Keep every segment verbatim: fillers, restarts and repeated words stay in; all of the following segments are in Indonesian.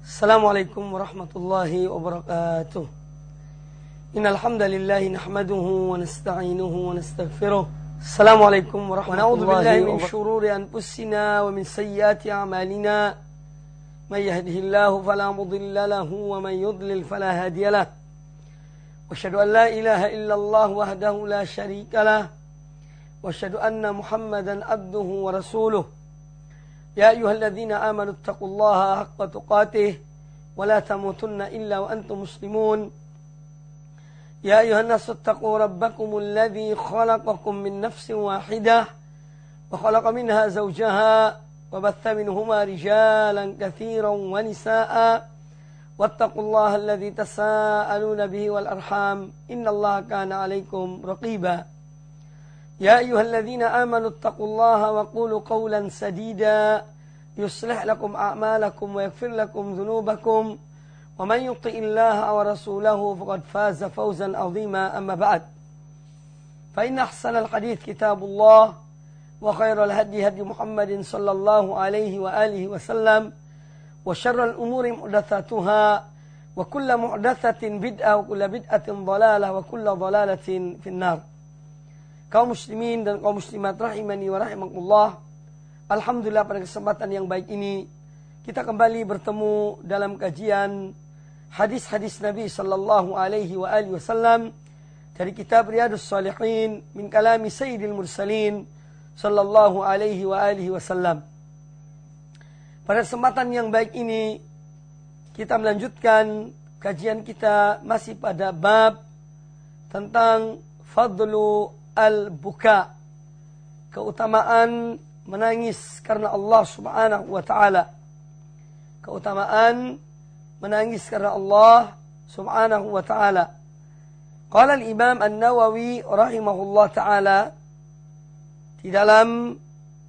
Assalamualaikum warahmatullahi wabarakatuh. Innal hamdalillah nahmaduhu wa nasta'inuhu wa nastaghfiruh. Assalamualaikum warahmatullahi wabarakatuh. Wa na'udzu billahi min shururi anfusina wa min sayyiati a'malina. May yahdihillahu fala mudilla lahu wa man yudlil fala hadiya lahu. Wa asyhadu an la ilaha illallah wahdahu la syarika lah. Wa asyhadu anna Muhammadan abduhu wa rasuluh. Ya ayyuhalladzina amanu taqullaha haqqa tuqatih wa la tamutunna illa wa antum muslimun. Ya ayyuhan nasu taqu rabbakumul ladzi khalaqakum min nafsin wahidah wa khalaqa minha zawjaha wa batha minhuma rijalan katsiran wa nisaa'a wattaqullaha alladzi tasaaluna bihi wal arham innallaha kana 'alaikum raqiba. Ya ayyuhalladzina amanu taqullaha wa qulu qawlan sadida yuslih lakum a'malakum wa yaghfir lakum dhunubakum wa man yuti'illaha wa rasulahu faqad faza fawzan 'azima amma ba'd. Fa inna ahsanal hadits kitabullah wa khairal hadi hadi Muhammadin sallallahu alaihi wa alihi wasallam wa syarral umuri muhdatsatuha wa kullu muhdatsatin bid'ah wa kullu bid'atin dhalalah wa kullu dhalalatin finnar. Kaum muslimin dan kaum muslimat rahimani wa rahimakumullah. Alhamdulillah pada kesempatan yang baik ini kita kembali bertemu dalam kajian hadis-hadis Nabi sallallahu alaihi wa alihi wasallam dari kitab Riyadhus Shalihin min kalami Sayyidil Mursalin sallallahu alaihi wa alihi wasallam. Pada kesempatan yang baik ini kita melanjutkan kajian kita masih pada bab tentang fadlu al-buka, keutamaan menangis karena Allah subhanahu wa ta'ala. Keutamaan menangis karena Allah subhanahu wa ta'ala. Qala al-Imam An-Nawawi rahimahullah ta'ala di dalam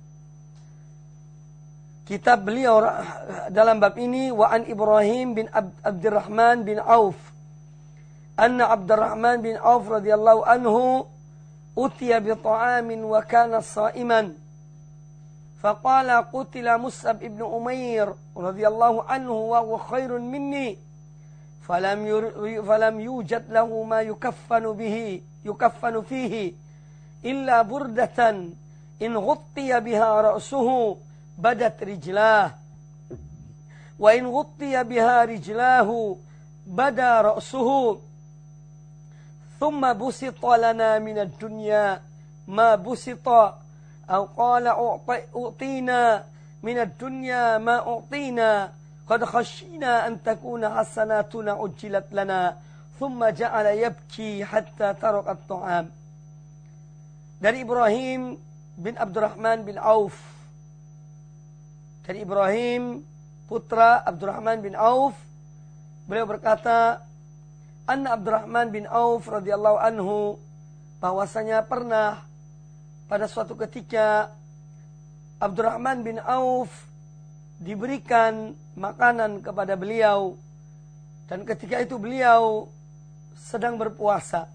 kitab beliau dalam bab ini, wa an Ibrahim bin Abdurrahman bin Auf anna Abdurrahman bin Auf radhiyallahu anhu utiya bi ta'amin wa kana sha'iman faqala qutila Mus'ab ibn Umair radhiyallahu anhu wa huwa khairun minni falam falam yujad lahu ma yukaffanu bihi yukaffanu fihi illa burdatan in ghuttiya biha ra'suhu badat rijlah wa in ghuttiya biha rijlahu bada ra'suhu thumma busita lana minad dunya ma busita aw qala u'tina minad dunya ma u'tina qad khashina an takuna hasanatuna ujjilat lana thumma ja'ala yabki hatta taraka at-ta'am. Dari Ibrahim bin Abdurrahman bin Auf, dari Ibrahim putra Abdurrahman bin Auf, beliau berkata, Anna Abdurrahman bin Auf radhiyallahu anhu, bahwasanya pernah pada suatu ketika Abdurrahman bin Auf diberikan makanan kepada beliau, dan ketika itu beliau sedang berpuasa.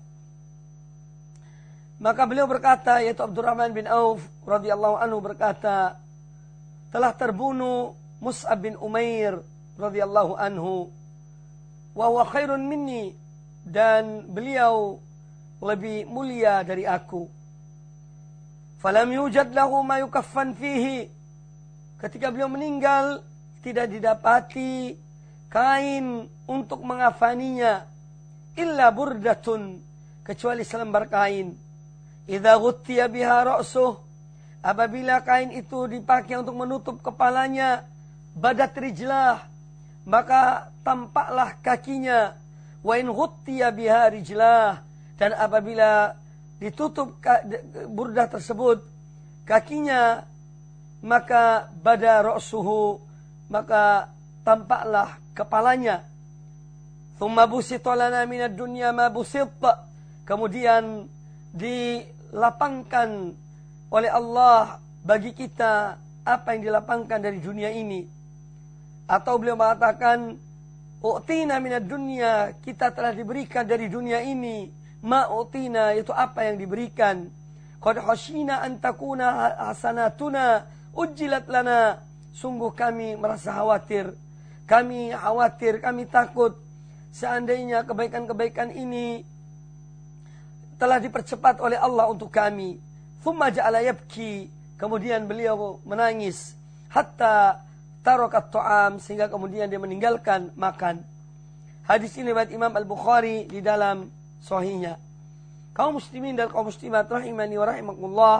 Maka beliau berkata, yaitu Abdurrahman bin Auf radhiyallahu anhu berkata, telah terbunuh Mus'ab bin Umair radhiyallahu anhu, wa huwa khairun minni, dan beliau lebih mulia dari aku. Falam yujad lahu ma yukaffan fihi, ketika beliau meninggal tidak didapati kain untuk mengafaninya, illa burdatun, kecuali selembar kain. Idza ghuttiya biha ra'suh, apabila kain itu dipakai untuk menutup kepalanya, badat rijlah, maka tampaklah kakinya. Wa in ghuttiya biha rijlah, dan apabila ditutup burdah tersebut kakinya, maka bada ra'suhu, maka tampaklah kepalanya. Thumma busita lana minad dunya ma busita, kemudian dilapangkan oleh Allah bagi kita apa yang dilapangkan dari dunia ini. Atau beliau mengatakan, u'tina minad dunya, kita telah diberikan dari dunia ini, ma u'tina, yaitu apa yang diberikan. Qad khashina an takuna hasanatuna ujjilat lana, sungguh kami merasa khawatir kami khawatir, kami takut seandainya kebaikan-kebaikan ini telah dipercepat oleh Allah untuk kami. Thumma ja'ala yabki, kemudian beliau menangis, hatta tarakat ta'am, sehingga kemudian dia meninggalkan makan. Hadis ini riwayat Imam Al-Bukhari di dalam sahihnya. Kaum muslimin dan kaum muslimat rahimani wa rahimakumullah.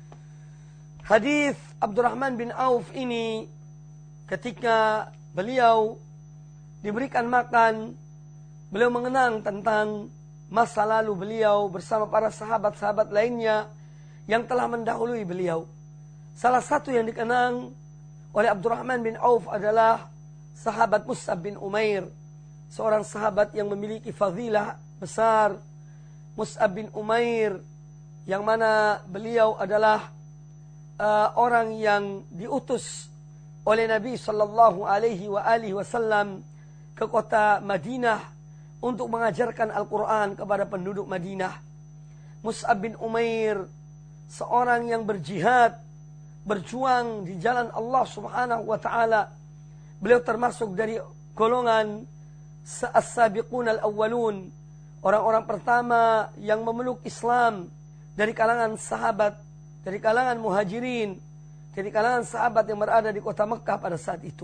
Hadis Abdurrahman bin Auf ini ketika beliau diberikan makan, beliau mengenang tentang masa lalu beliau bersama para sahabat-sahabat lainnya yang telah mendahului beliau. Salah satu yang dikenang oleh Abdurrahman bin Auf adalah sahabat Mus'ab bin Umair, seorang sahabat yang memiliki fadilah besar. Mus'ab bin Umair yang mana beliau adalah uh, orang yang diutus oleh Nabi sallallahu alaihi wa alihi wasallam ke kota Madinah untuk mengajarkan Al-Quran kepada penduduk Madinah. Mus'ab bin Umair, seorang yang berjihad, berjuang di jalan Allah subhanahu wa ta'ala. Beliau termasuk dari golongan as-sabiqun al-awwalun, orang-orang pertama yang memeluk Islam dari kalangan sahabat, dari kalangan muhajirin, dari kalangan sahabat yang berada di kota Mekah pada saat itu.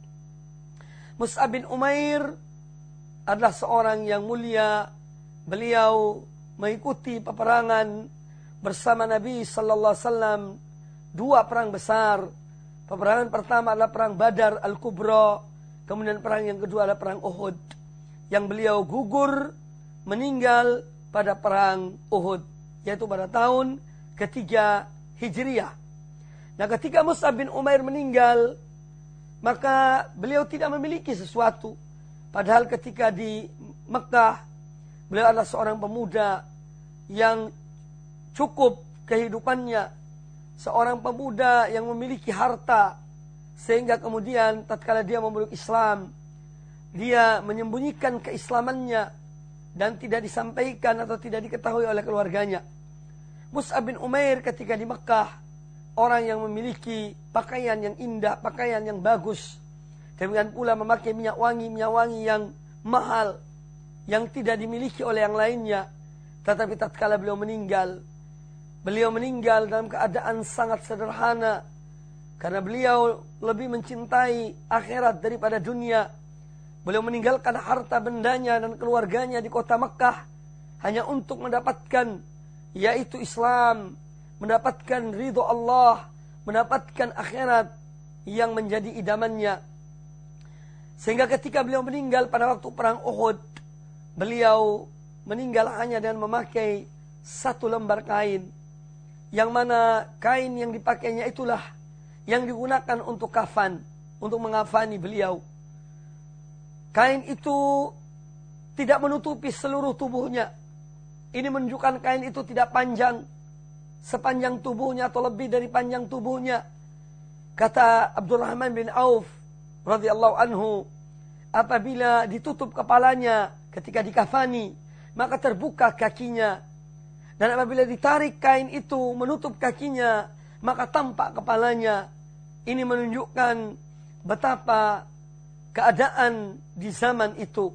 Mus'ab bin Umair adalah seorang yang mulia. Beliau mengikuti peperangan bersama Nabi sallallahu alaihi wasallam dua perang besar. Peperangan pertama adalah perang Badar Al-Kubra, kemudian perang yang kedua adalah perang Uhud, yang beliau gugur meninggal pada perang Uhud, yaitu pada tahun ketiga Hijriah. Nah, ketika Mus'ab bin Umair meninggal, maka beliau tidak memiliki sesuatu. Padahal ketika di Mekah, beliau adalah seorang pemuda yang cukup kehidupannya, seorang pemuda yang memiliki harta, sehingga kemudian tatkala dia memeluk Islam, dia menyembunyikan keislamannya dan tidak disampaikan atau tidak diketahui oleh keluarganya. Mus'ab bin Umair ketika di Mekah, orang yang memiliki pakaian yang indah, pakaian yang bagus, demikian pula memakai minyak wangi, minyak wangi yang mahal, yang tidak dimiliki oleh yang lainnya. Tetapi tatkala beliau meninggal, beliau meninggal dalam keadaan sangat sederhana, karena beliau lebih mencintai akhirat daripada dunia. Beliau meninggalkan harta bendanya dan keluarganya di kota Mekah hanya untuk mendapatkan, yaitu Islam, mendapatkan ridho Allah, mendapatkan akhirat yang menjadi idamannya. Sehingga ketika beliau meninggal pada waktu perang Uhud, beliau meninggal hanya dengan memakai satu lembar kain, yang mana kain yang dipakainya itulah yang digunakan untuk kafan, untuk mengafani beliau. Kain itu tidak menutupi seluruh tubuhnya. Ini menunjukkan kain itu tidak panjang sepanjang tubuhnya atau lebih dari panjang tubuhnya. Kata Abdurrahman bin Auf radhiyallahu anhu, apabila ditutup kepalanya ketika dikafani, maka terbuka kakinya. Dan apabila ditarik kain itu menutup kakinya, maka tampak kepalanya. Ini menunjukkan betapa keadaan di zaman itu.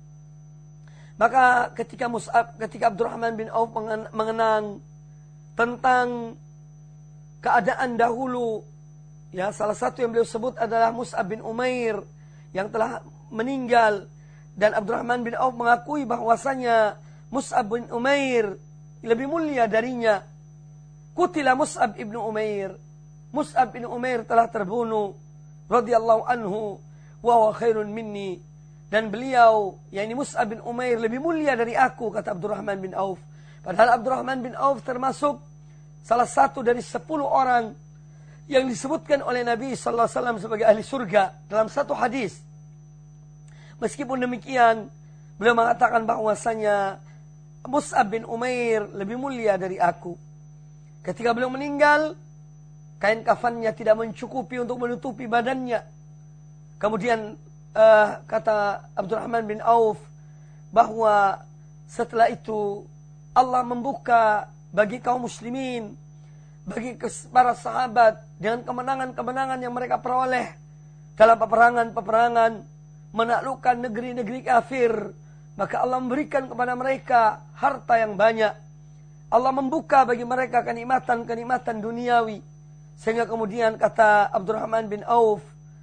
Maka ketika Mus'ab, ketika Abdurrahman bin Auf mengenang tentang keadaan dahulu, ya, salah satu yang beliau sebut adalah Mus'ab bin Umair yang telah meninggal, dan Abdurrahman bin Auf mengakui bahwasanya Mus'ab bin Umair lebih mulia darinya. Qutila Mus'ab ibnu Umair, Mus'ab bin Umair telah terbunuh radhiyallahu anhu, wa huwa khairun minni, dan beliau, yakni Mus'ab bin Umair, lebih mulia dari aku, kata Abdurrahman bin Auf. Padahal Abdurrahman bin Auf termasuk salah satu dari sepuluh orang yang disebutkan oleh Nabi sallallahu alaihi wasallam sebagai ahli surga dalam satu hadis. Meskipun demikian, beliau mengatakan bahwasanya Mus'ab bin Umair lebih mulia dari aku. Ketika beliau meninggal, kain kafannya tidak mencukupi untuk menutupi badannya. Kemudian uh, kata Abdurrahman bin Auf bahwa setelah itu Allah membuka bagi kaum muslimin, bagi para sahabat, dengan kemenangan-kemenangan yang mereka peroleh dalam peperangan-peperangan menaklukkan negeri-negeri kafir, maka Allah memberikan kepada mereka harta yang banyak. Allah membuka bagi mereka kenikmatan-kenikmatan duniawi. Sehingga kemudian kata Abdurrahman bin Auf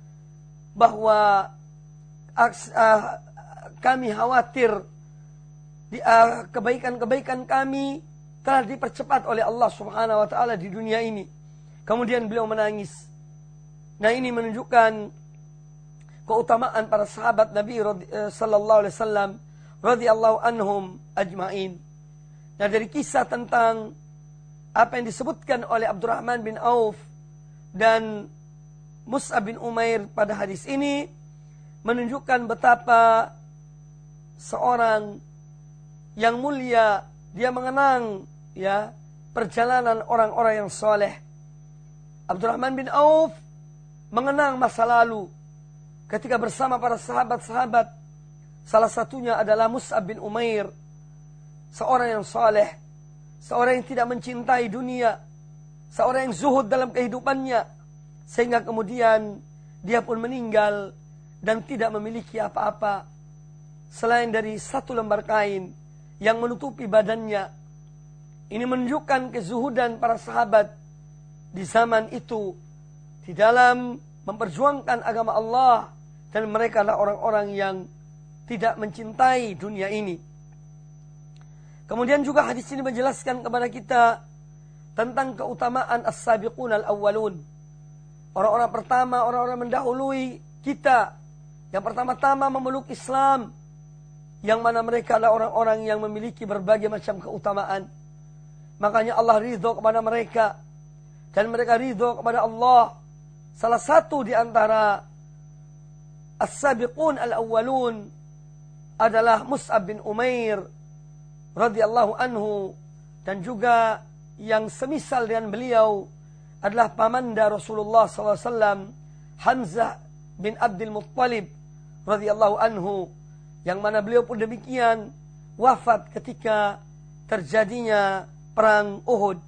bahwa uh, kami khawatir di, uh, kebaikan-kebaikan kami telah dipercepat oleh Allah Subhanahu wa taala di dunia ini. Kemudian beliau menangis. Nah, ini menunjukkan keutamaan para sahabat Nabi sallallahu alaihi wasallam radhiyallahu anhum ajmain. Nah, dari kisah tentang apa yang disebutkan oleh Abdurrahman bin Auf dan Mus'ab bin Umair pada hadis ini menunjukkan betapa seorang yang mulia dia mengenang ya perjalanan orang-orang yang soleh. Abdurrahman bin Auf mengenang masa lalu ketika bersama para sahabat-sahabat. Salah satunya adalah Mus'ab bin Umair, seorang yang soleh, seorang yang tidak mencintai dunia, seorang yang zuhud dalam kehidupannya, sehingga kemudian dia pun meninggal dan tidak memiliki apa-apa selain dari satu lembar kain yang menutupi badannya. Ini menunjukkan kezuhudan para sahabat di zaman itu di dalam memperjuangkan agama Allah, dan mereka adalah orang-orang yang tidak mencintai dunia ini. Kemudian juga hadis ini menjelaskan kepada kita tentang keutamaan as-sabiqun al-awwalun. Orang-orang pertama, orang-orang mendahului kita, yang pertama-tama memeluk Islam, yang mana mereka adalah orang-orang yang memiliki berbagai macam keutamaan. Makanya Allah ridho kepada mereka, dan mereka ridho kepada Allah. Salah satu di antara as-sabiqun al-awwalun adalah Mus'ab bin Umair radhiyallahu anhu, dan juga yang semisal dengan beliau adalah pamanda Rasulullah sallallahu alaihi wasallam Hamzah bin Abdul Muttalib radhiyallahu anhu, yang mana beliau pun demikian wafat ketika terjadinya perang Uhud.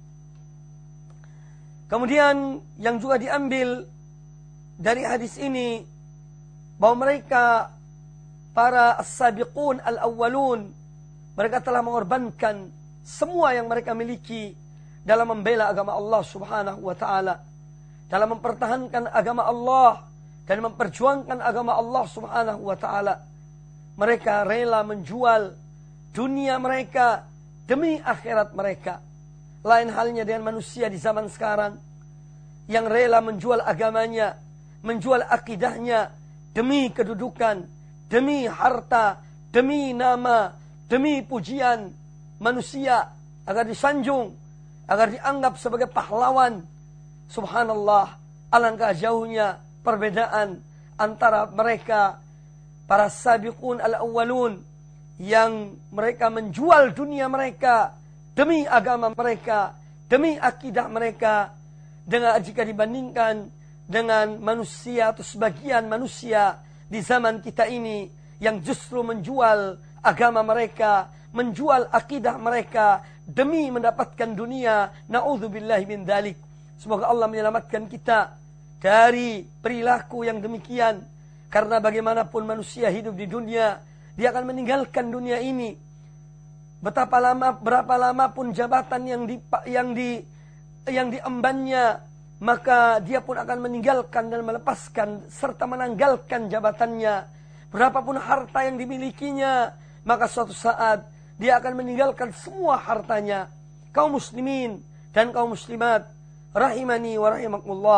Kemudian yang juga diambil dari hadis ini bahwa mereka para as-sabiqun al-awwalun, mereka telah mengorbankan semua yang mereka miliki dalam membela agama Allah Subhanahu wa taala, dalam mempertahankan agama Allah dan memperjuangkan agama Allah Subhanahu wa taala. Mereka rela menjual dunia mereka demi akhirat mereka. Lain halnya dengan manusia di zaman sekarang yang rela menjual agamanya, menjual akidahnya demi kedudukan, demi harta, demi nama, demi pujian manusia, agar disanjung, agar dianggap sebagai pahlawan. Subhanallah, alangkah jauhnya perbedaan antara mereka para sabiqun al-awwalun yang mereka menjual dunia mereka demi agama mereka, demi akidah mereka, dengan jika dibandingkan dengan manusia atau sebagian manusia di zaman kita ini yang justru menjual agama mereka, menjual akidah mereka demi mendapatkan dunia. Na'udzubillahi min dzalik. Semoga Allah menyelamatkan kita dari perilaku yang demikian. Karena bagaimanapun manusia hidup di dunia, dia akan meninggalkan dunia ini. Betapa lama, berapa lama pun jabatan yang di yang di yang diembannya, maka dia pun akan meninggalkan dan melepaskan serta menanggalkan jabatannya. Berapapun harta yang dimilikinya, maka suatu saat dia akan meninggalkan semua hartanya. Kaum muslimin dan kaum muslimat rahimani wa rahimakumullah.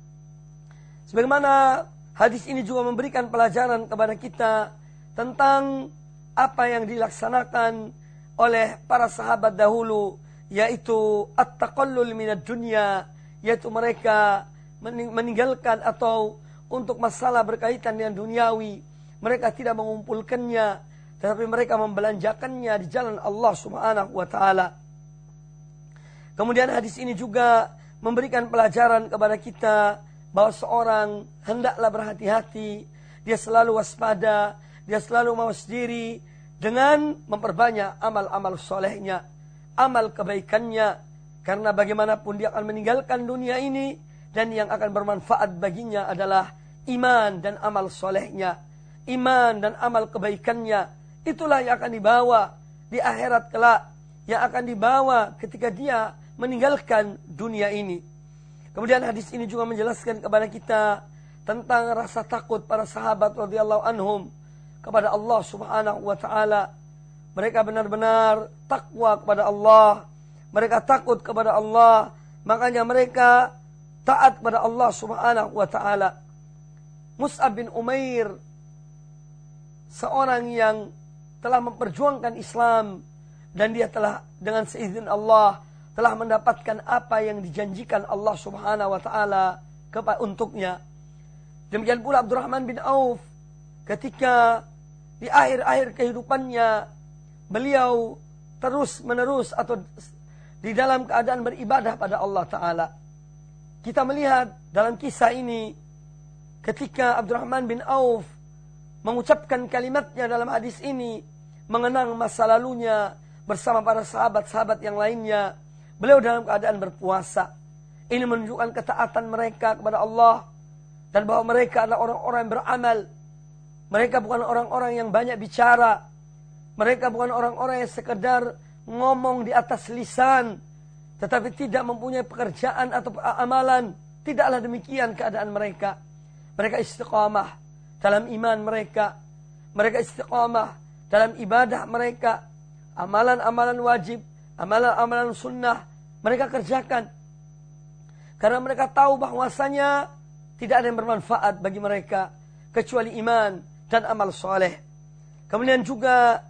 Sebagaimana hadis ini juga memberikan pelajaran kepada kita tentang apa yang dilaksanakan oleh para sahabat dahulu, yaitu at-taqallul minad dunya, yaitu mereka meninggalkan atau untuk masalah berkaitan dengan duniawi, mereka tidak mengumpulkannya, tetapi mereka membelanjakannya di jalan Allah Subhanahu wa taala. Kemudian hadis ini juga memberikan pelajaran kepada kita bahwa seorang hendaklah berhati-hati, dia selalu waspada, dia selalu mawas diri dengan memperbanyak amal-amal solehnya, amal kebaikannya, karena bagaimanapun dia akan meninggalkan dunia ini, dan yang akan bermanfaat baginya adalah iman dan amal solehnya. iman dan amal kebaikannya. Itulah yang akan dibawa di akhirat kelak, yang akan dibawa ketika dia meninggalkan dunia ini. Kemudian hadis ini juga menjelaskan kepada kita tentang rasa takut para sahabat radhiyallahu anhum kepada Allah Subhanahu wa taala. Mereka benar-benar takwa kepada Allah. Mereka takut kepada Allah, makanya mereka taat kepada Allah Subhanahu wa taala. Mus'ab bin Umair, seorang yang telah memperjuangkan Islam, dan dia telah dengan seizin Allah telah mendapatkan apa yang dijanjikan Allah Subhanahu wa taala kepada untuknya. Demikian pula Abdurrahman bin Auf, ketika di akhir-akhir kehidupannya beliau terus-menerus atau di dalam keadaan beribadah pada Allah taala. Kita melihat dalam kisah ini ketika Abdurrahman bin Auf mengucapkan kalimatnya dalam hadis ini, mengenang masa lalunya bersama para sahabat-sahabat yang lainnya. Beliau dalam keadaan berpuasa. Ini menunjukkan ketaatan mereka kepada Allah, dan bahwa mereka adalah orang-orang yang beramal. Mereka bukan orang-orang yang banyak bicara. Mereka bukan orang-orang yang sekedar ngomong di atas lisan, tetapi tidak mempunyai pekerjaan atau amalan. Tidaklah demikian keadaan mereka. Mereka istiqamah dalam iman mereka. Mereka istiqamah dalam ibadah mereka. Amalan-amalan wajib, amalan-amalan sunnah mereka kerjakan. Karena mereka tahu bahwasanya tidak ada yang bermanfaat bagi mereka kecuali iman dan amal soleh. Kemudian juga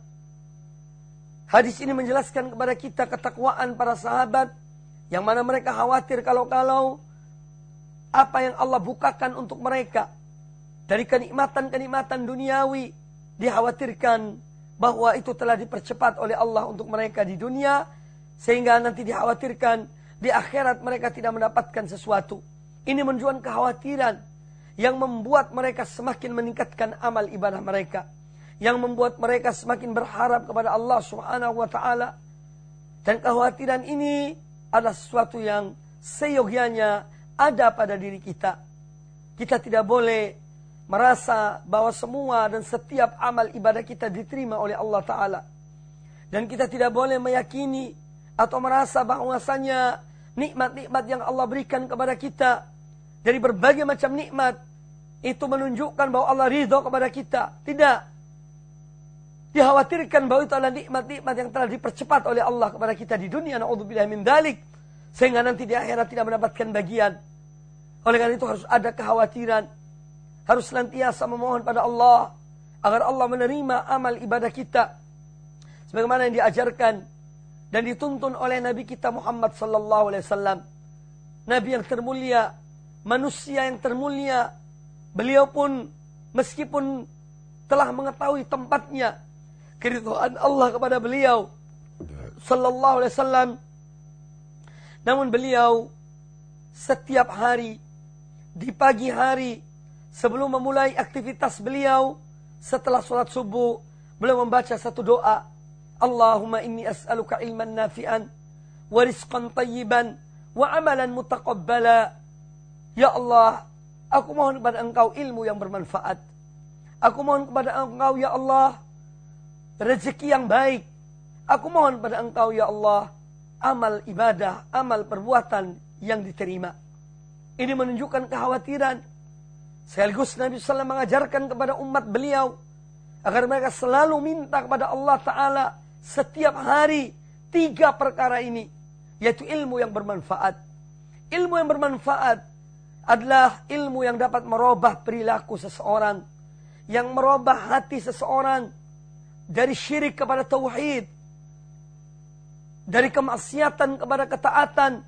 hadis ini menjelaskan kepada kita ketakwaan para sahabat, yang mana mereka khawatir kalau-kalau apa yang Allah bukakan untuk mereka dari kenikmatan-kenikmatan duniawi, dikhawatirkan bahwa itu telah dipercepat oleh Allah untuk mereka di dunia, sehingga nanti dikhawatirkan di akhirat mereka tidak mendapatkan sesuatu. Ini menunjukkan kekhawatiran yang membuat mereka semakin meningkatkan amal ibadah mereka, yang membuat mereka semakin berharap kepada Allah Subhanahu wa taala. Dan kekhawatiran ini adalah sesuatu yang seyogianya ada pada diri kita. Kita tidak boleh merasa bahwa semua dan setiap amal ibadah kita diterima oleh Allah Ta'ala. Dan kita tidak boleh meyakini atau merasa bahwasanya nikmat-nikmat yang Allah berikan kepada kita dari berbagai macam nikmat itu menunjukkan bahwa Allah ridho kepada kita. Tidak. Dikhawatirkan bahwa itu adalah nikmat-nikmat yang telah dipercepat oleh Allah kepada kita di dunia. Na'udzubillah min dzalik. Sehingga nanti di akhirat tidak mendapatkan bagian. Oleh karena itu harus ada kekhawatiran. Harus senantiasa memohon pada Allah agar Allah menerima amal ibadah kita sebagaimana yang diajarkan dan dituntun oleh Nabi kita Muhammad sallallahu alaihi wasallam. Nabi yang termulia, manusia yang termulia. Beliau pun meskipun telah mengetahui tempatnya keridhaan Allah kepada beliau sallallahu alaihi wasallam, namun beliau setiap hari di pagi hari sebelum memulai aktivitas beliau, setelah sholat subuh, beliau membaca satu doa. Allahumma inni as'aluka ilman nafi'an, wa rizqan tayyiban, wa amalan mutaqabbala. Ya Allah, aku mohon kepada Engkau ilmu yang bermanfaat. Aku mohon kepada Engkau, ya Allah, rezeki yang baik. Aku mohon kepada Engkau, ya Allah, amal ibadah, amal perbuatan yang diterima. Ini menunjukkan kekhawatiran. Sekaligus Nabi sallallahu alaihi wasallam mengajarkan kepada umat beliau agar mereka selalu minta kepada Allah Ta'ala setiap hari tiga perkara ini, yaitu ilmu yang bermanfaat. Ilmu yang bermanfaat adalah ilmu yang dapat merubah perilaku seseorang, yang merubah hati seseorang dari syirik kepada tauhid, dari kemaksiatan kepada ketaatan.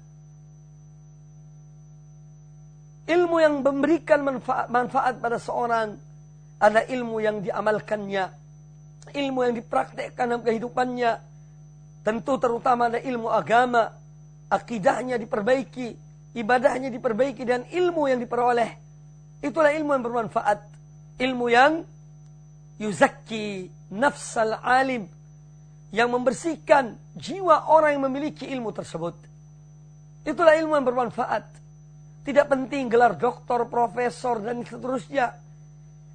Ilmu yang memberikan manfaat, manfaat pada seorang adalah ilmu yang diamalkannya, ilmu yang dipraktekkan dalam kehidupannya. Tentu terutama ada ilmu agama, akidahnya diperbaiki, ibadahnya diperbaiki, dan ilmu yang diperoleh. Itulah ilmu yang bermanfaat, ilmu yang yuzakki nafsal alim, yang membersihkan jiwa orang yang memiliki ilmu tersebut. Itulah ilmu yang bermanfaat. Tidak penting gelar doktor, profesor, dan seterusnya.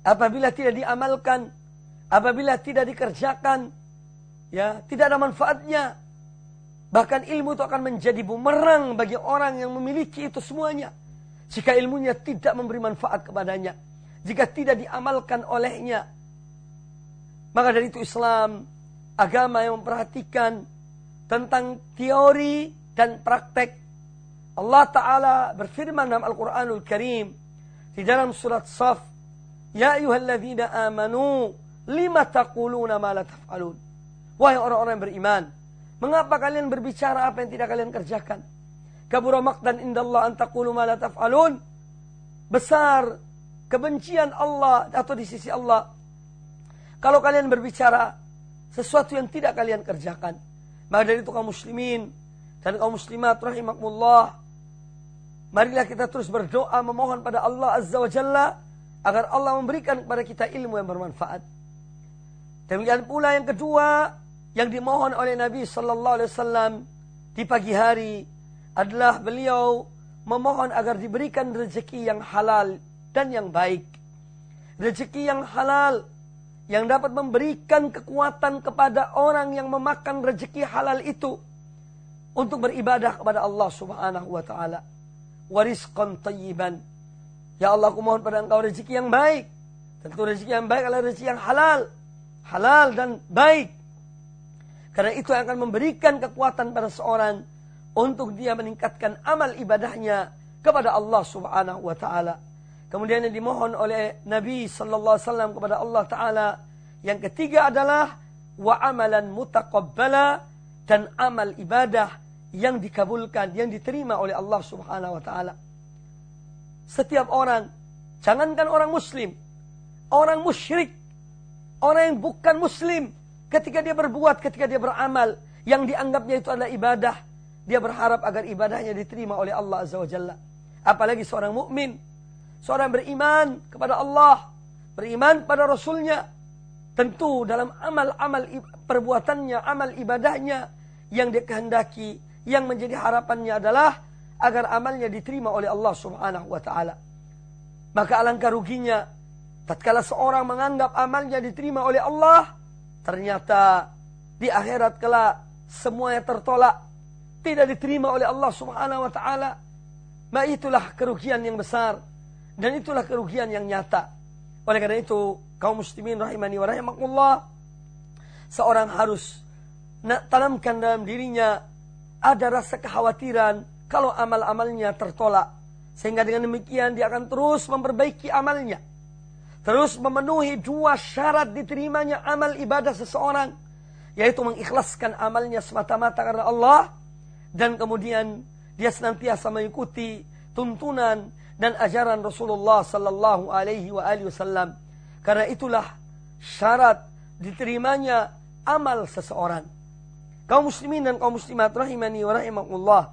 apabila tidak diamalkan, apabila tidak dikerjakan, ya, tidak ada manfaatnya. Bahkan ilmu itu akan menjadi bumerang bagi orang yang memiliki itu semuanya. Jika ilmunya tidak memberi manfaat kepadanya, jika tidak diamalkan olehnya. Maka dari itu Islam, agama yang memperhatikan tentang teori dan praktek. Allah Ta'ala berfirman dalam Al-Quranul Karim, di dalam surat Saf, Ya ayyuhalladzina amanu, lima taquluna ma la taf'alun. Wahai orang-orang yang beriman, mengapa kalian berbicara apa yang tidak kalian kerjakan? Kabura maqtan indallah an taqulu ma la taf'alun. Besar kebencian Allah atau di sisi Allah kalau kalian berbicara sesuatu yang tidak kalian kerjakan. Maka dari itu kaum muslimin dan kaum muslimat rahimakumullah, marilah kita terus berdoa memohon pada Allah Azza wa Jalla agar Allah memberikan kepada kita ilmu yang bermanfaat. Demikian pula yang kedua yang dimohon oleh Nabi sallallahu alaihi wasallam di pagi hari adalah beliau memohon agar diberikan rezeki yang halal dan yang baik. Rezeki yang halal yang dapat memberikan kekuatan kepada orang yang memakan rezeki halal itu untuk beribadah kepada Allah Subhanahu wa taala. Warizqan thayyiban. Ya Allah, aku mohon pada Engkau rezeki yang baik. Tentu rezeki yang baik adalah rezeki yang halal. Halal dan baik. Karena itu akan memberikan kekuatan pada seorang untuk dia meningkatkan amal ibadahnya kepada Allah Subhanahu wa taala. Kemudian yang dimohon oleh Nabi sallallahu alaihi wasallam kepada Allah Ta'ala yang ketiga adalah wa amalan mutaqabbala, dan amal ibadah yang dikabulkan, yang diterima oleh Allah Subhanahu wa taala. Setiap orang, jangankan orang muslim, orang musyrik, orang yang bukan muslim, ketika dia berbuat, ketika dia beramal yang dianggapnya itu adalah ibadah, dia berharap agar ibadahnya diterima oleh Allah Azza wa Jalla. Apalagi seorang mukmin, seorang beriman kepada Allah, beriman pada Rasulnya, tentu dalam amal-amal perbuatannya, amal ibadahnya yang dia kehendaki, yang menjadi harapannya adalah agar amalnya diterima oleh Allah Subhanahu wa taala. Maka alangkah ruginya tatkala seorang menganggap amalnya diterima oleh Allah, ternyata di akhirat kelak semuanya tertolak, tidak diterima oleh Allah Subhanahu wa taala. Maka itulah kerugian yang besar. Dan itulah kerugian yang nyata. Oleh karena itu, kaum muslimin rahimani wa rahimakumullah, seorang harus nak tanamkan dalam dirinya ada rasa kekhawatiran kalau amal-amalnya tertolak. Sehingga dengan demikian dia akan terus memperbaiki amalnya. Terus memenuhi dua syarat diterimanya amal ibadah seseorang, yaitu mengikhlaskan amalnya semata-mata karena Allah, dan kemudian dia senantiasa mengikuti tuntunan dan ajaran Rasulullah sallallahu alaihi wa alihi wasallam. Karena itulah syarat diterimanya amal seseorang. Kaum muslimin dan kaum muslimat rahimani wa rahimakumullah.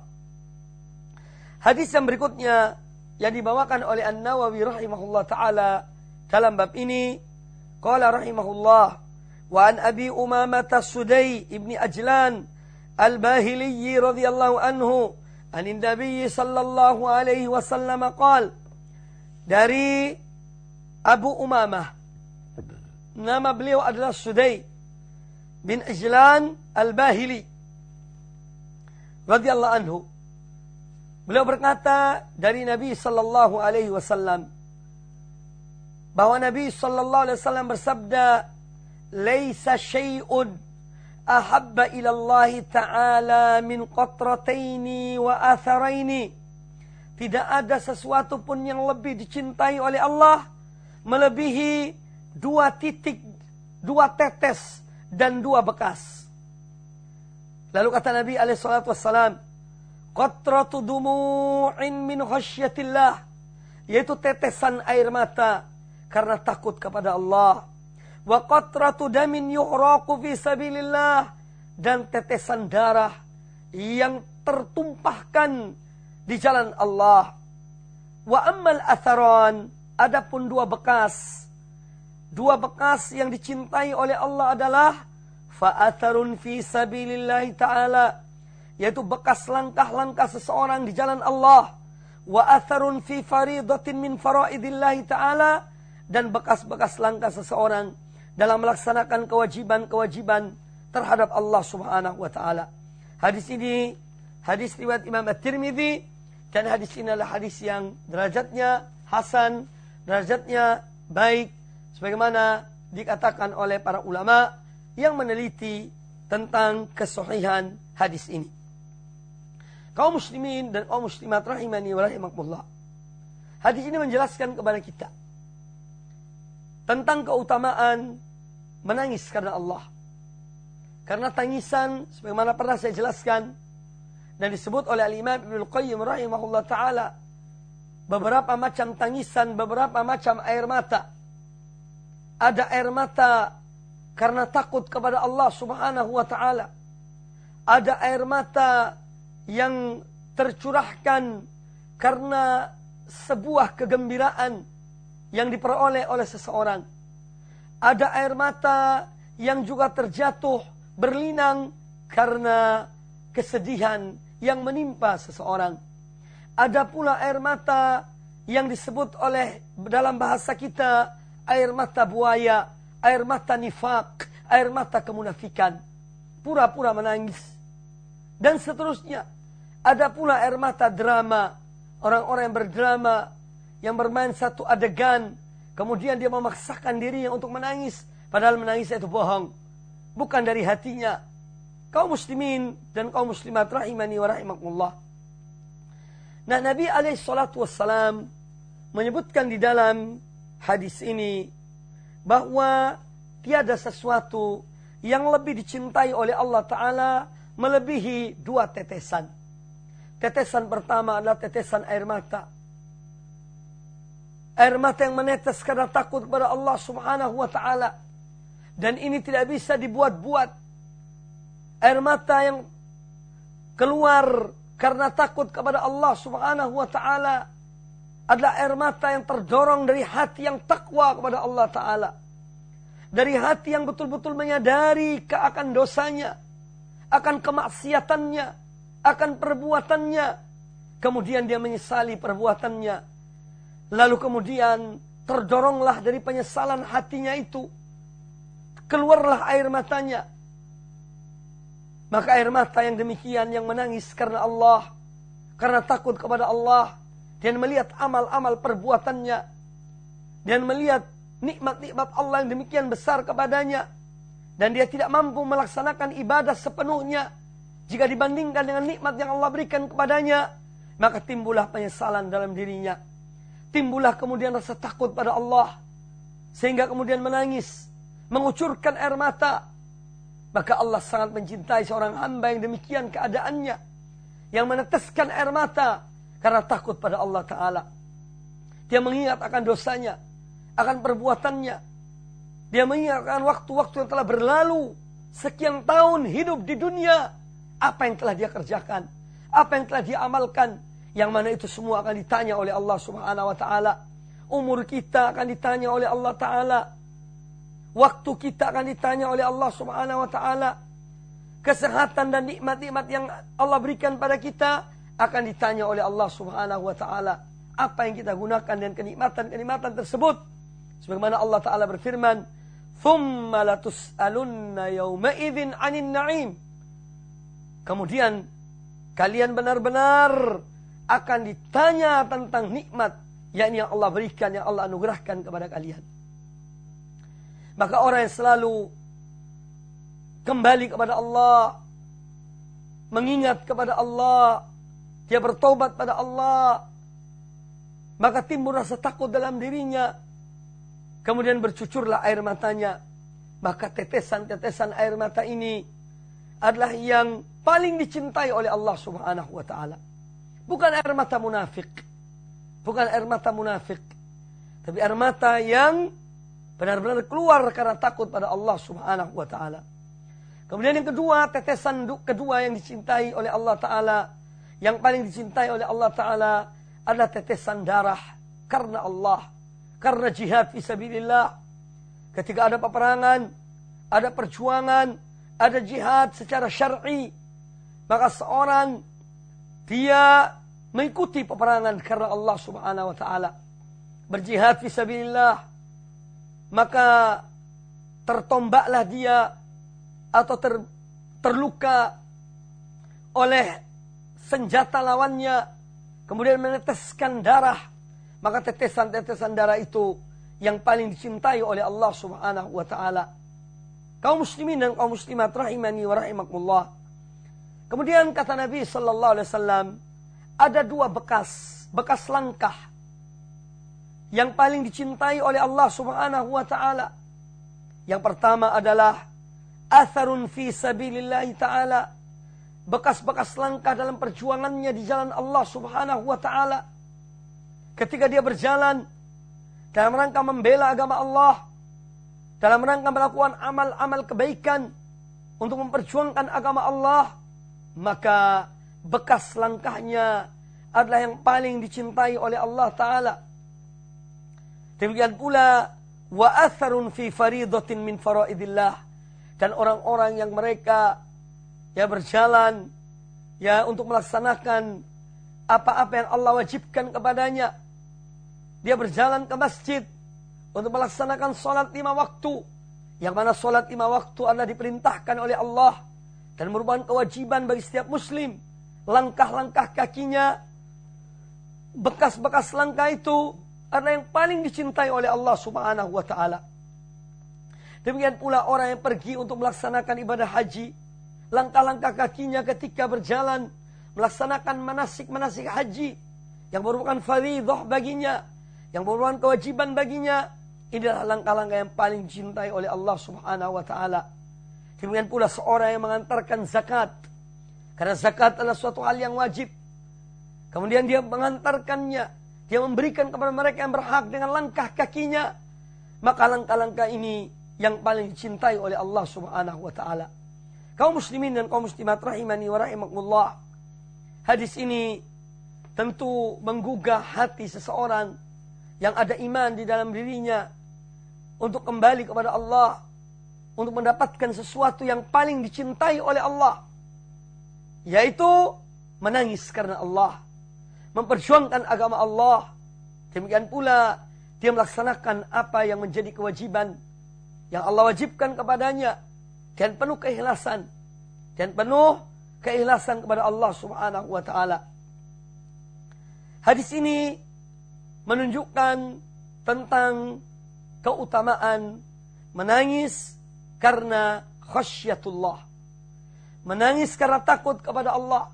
Hadis yang berikutnya yang dibawakan oleh An-Nawawi rahimahullah taala dalam bab ini, qala rahimahullah, wa an Abi Umamah As-Sudai ibni Ajlan Al-Bahili radhiyallahu anhu anin Nabi sallallahu alaihi wasallam qala, dari Abu Umamah, nama beliau adalah Sudai bin Ajlan Al-Bahili radhiyallahu anhu. Beliau berkata dari Nabi sallallahu alaihi wasallam bahwa Nabi sallallahu alaihi wasallam bersabda, "Laisa syai'un ahabba ila Allah Ta'ala min qatrataini wa atharaini." Tidak ada sesuatu pun yang lebih dicintai oleh Allah melebihi dua titik, dua tetes dan dua bekas. Lalu kata Nabi alaihi salatu wassalam, qatratu dumu'in min khasyatillah, yaitu tetesan air mata karena takut kepada Allah. Wa qatratu damin yuhraqu fi sabilillah, dan tetesan darah yang tertumpahkan di jalan Allah. Wa ammal atharan, adapun dua bekas, dua bekas yang dicintai oleh Allah adalah fa atharun fi sabilillah ta'ala, yaitu bekas langkah-langkah seseorang di jalan Allah. Wa atharun fi faridatin min faraidillah ta'ala, dan bekas-bekas langkah seseorang dalam melaksanakan kewajiban-kewajiban terhadap Allah Subhanahu wa taala. Hadis ini hadis riwayat Imam At-Tirmidzi, dan hadis ini adalah hadis yang derajatnya hasan, derajatnya baik, sebagaimana dikatakan oleh para ulama yang meneliti tentang kesahihan hadis ini. Kaum muslimin dan kaum muslimat rahimani wa rahimakumullah. Hadis ini menjelaskan kepada kita tentang keutamaan menangis karena Allah. Karena tangisan, sebagaimana pernah saya jelaskan dan disebut oleh Al-Imam Ibnul Qayyim rahimahullah ta'ala, beberapa macam tangisan, beberapa macam air mata. Ada air mata karena takut kepada Allah Subhanahu wa ta'ala. Ada air mata yang tercurahkan karena sebuah kegembiraan yang diperoleh oleh seseorang. Ada air mata yang juga terjatuh berlinang karena kesedihan yang menimpa seseorang. Ada pula air mata yang disebut oleh dalam bahasa kita air mata buaya, air mata nifak, air mata kemunafikan, pura-pura menangis, dan seterusnya. Ada pula air mata drama, orang-orang yang berdrama, yang bermain satu adegan, kemudian dia memaksakan dirinya untuk menangis, padahal menangis itu bohong, bukan dari hatinya. Kaum muslimin dan kaum muslimat rahimani wa rahimakumullah. Nah, Nabi alaihi salatu wassalam menyebutkan di dalam hadis ini bahwa tiada sesuatu yang lebih dicintai oleh Allah Ta'ala melebihi dua tetesan. Tetesan pertama adalah tetesan air mata. Air mata yang menetes karena takut kepada Allah Subhanahu wa Ta'ala. Dan ini tidak bisa dibuat-buat. Air mata yang keluar karena takut kepada Allah Subhanahu wa Ta'ala adalah air mata yang terdorong dari hati yang takwa kepada Allah Ta'ala. Dari hati yang betul-betul menyadari keakan dosanya, akan kemaksiatannya, akan perbuatannya. Kemudian dia menyesali perbuatannya. Lalu kemudian terdoronglah dari penyesalan hatinya itu, keluarlah air matanya. Maka air mata yang demikian, yang menangis karena Allah, karena takut kepada Allah, dan melihat amal-amal perbuatannya, dan melihat nikmat-nikmat Allah yang demikian besar kepadanya, dan dia tidak mampu melaksanakan ibadah sepenuhnya jika dibandingkan dengan nikmat yang Allah berikan kepadanya, maka timbullah penyesalan dalam dirinya. Timbullah kemudian rasa takut pada Allah, sehingga kemudian menangis, mengucurkan air mata. Maka Allah sangat mencintai seorang hamba yang demikian keadaannya, yang meneteskan air mata karena takut pada Allah Ta'ala. Dia mengingat akan dosanya, akan perbuatannya. Dia mengingat akan waktu-waktu yang telah berlalu, sekian tahun hidup di dunia, apa yang telah dia kerjakan, apa yang telah dia amalkan, yang mana itu semua akan ditanya oleh Allah Subhanahu wa Ta'ala. Umur kita akan ditanya oleh Allah Ta'ala. Waktu kita akan ditanya oleh Allah Subhanahu wa Ta'ala. Kesehatan dan nikmat-nikmat yang Allah berikan pada kita akan ditanya oleh Allah Subhanahu wa Ta'ala. Apa yang kita gunakan dan kenikmatan-kenikmatan tersebut. Sebagaimana Allah Ta'ala berfirman, "Tsumma latus'alunna yawma idzin 'anil na'im." Kemudian kalian benar-benar akan ditanya tentang nikmat, yakni yang Allah berikan, yang Allah anugerahkan kepada kalian. Maka orang yang selalu kembali kepada Allah, mengingat kepada Allah, dia bertobat pada Allah, maka timbul rasa takut dalam dirinya. Kemudian bercucurlah air matanya. Maka tetesan-tetesan air mata ini adalah yang paling dicintai oleh Allah Subhanahu wa Ta'ala. Bukan air mata munafik. Bukan air mata munafik. Tapi air mata yang benar-benar keluar karena takut pada Allah Subhanahu wa Ta'ala. Kemudian yang kedua, tetesan kedua yang dicintai oleh Allah Ta'ala, yang paling dicintai oleh Allah Ta'ala adalah tetesan darah karena Allah, karena jihad fisabilillah. Ketika ada peperangan, ada perjuangan, ada jihad secara syar'i, maka seorang dia mengikuti peperangan karena Allah Subhanahu wa Ta'ala, berjihad fisabilillah. maka tertombaklah dia atau ter, terluka oleh senjata lawannya, kemudian meneteskan darah, maka tetesan-tetesan darah itu yang paling dicintai oleh Allah Subhanahu wa taala. Kaum muslimin dan kaum muslimat rahimani wa rahimakumullah. Kemudian kata Nabi sallallahu alaihi wasallam, ada dua bekas, bekas langkah yang paling dicintai oleh Allah Subhanahu wa taala. Yang pertama adalah atharun fi sabilillah taala, bekas-bekas langkah dalam perjuangannya di jalan Allah Subhanahu wa taala. Ketika dia berjalan dalam rangka membela agama Allah, dalam rangka melakukan amal-amal kebaikan untuk memperjuangkan agama Allah, maka bekas langkahnya adalah yang paling dicintai oleh Allah taala. Demikian pula wa atharun fi faridatin min faraidillah, dan orang-orang yang mereka ya berjalan ya untuk melaksanakan apa-apa yang Allah wajibkan kepadanya. Dia berjalan ke masjid untuk melaksanakan sholat lima waktu, yang mana sholat lima waktu adalah diperintahkan oleh Allah dan merupakan kewajiban bagi setiap muslim. Langkah-langkah kakinya, bekas-bekas langkah itu adalah yang paling dicintai oleh Allah Subhanahu wa taala. Demikian pula orang yang pergi untuk melaksanakan ibadah haji, langkah-langkah kakinya ketika berjalan melaksanakan manasik-manasik haji yang merupakan fardhu baginya, yang merupakan kewajiban baginya, inilah langkah-langkah yang paling dicintai oleh Allah Subhanahu wa taala. Demikian pula seorang yang mengantarkan zakat, karena zakat adalah suatu hal yang wajib. Kemudian dia mengantarkannya, dia memberikan kepada mereka yang berhak dengan langkah kakinya, maka langkah-langkah ini yang paling dicintai oleh Allah Subhanahu wa taala. Kaum muslimin dan kaum muslimat rahimani wa rahimakumullah. Hadis ini tentu menggugah hati seseorang yang ada iman di dalam dirinya untuk kembali kepada Allah, untuk mendapatkan sesuatu yang paling dicintai oleh Allah, yaitu menangis karena Allah, memperjuangkan agama Allah. Demikian pula dia melaksanakan apa yang menjadi kewajiban yang Allah wajibkan kepadanya dan penuh keikhlasan, dan penuh keikhlasan kepada Allah Subhanahu wa taala. Hadis ini menunjukkan tentang keutamaan menangis karena khasyatullah, menangis karena takut kepada Allah.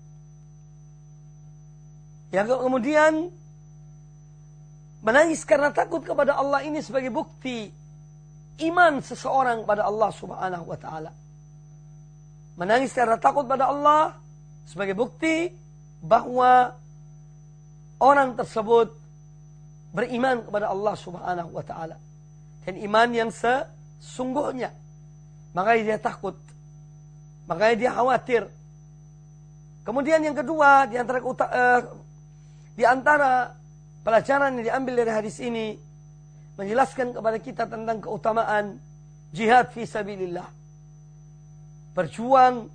Yang kemudian menangis karena takut kepada Allah ini sebagai bukti iman seseorang pada Allah Subhanahu wa taala. Menangis karena takut pada Allah sebagai bukti bahwa orang tersebut beriman kepada Allah Subhanahu wa taala, dan iman yang sesungguhnya. Makanya dia takut, makanya dia khawatir. Kemudian yang kedua, di antara uh, di antara pelajaran yang diambil dari hadis ini, menjelaskan kepada kita tentang keutamaan jihad fi sabilillah, berjuang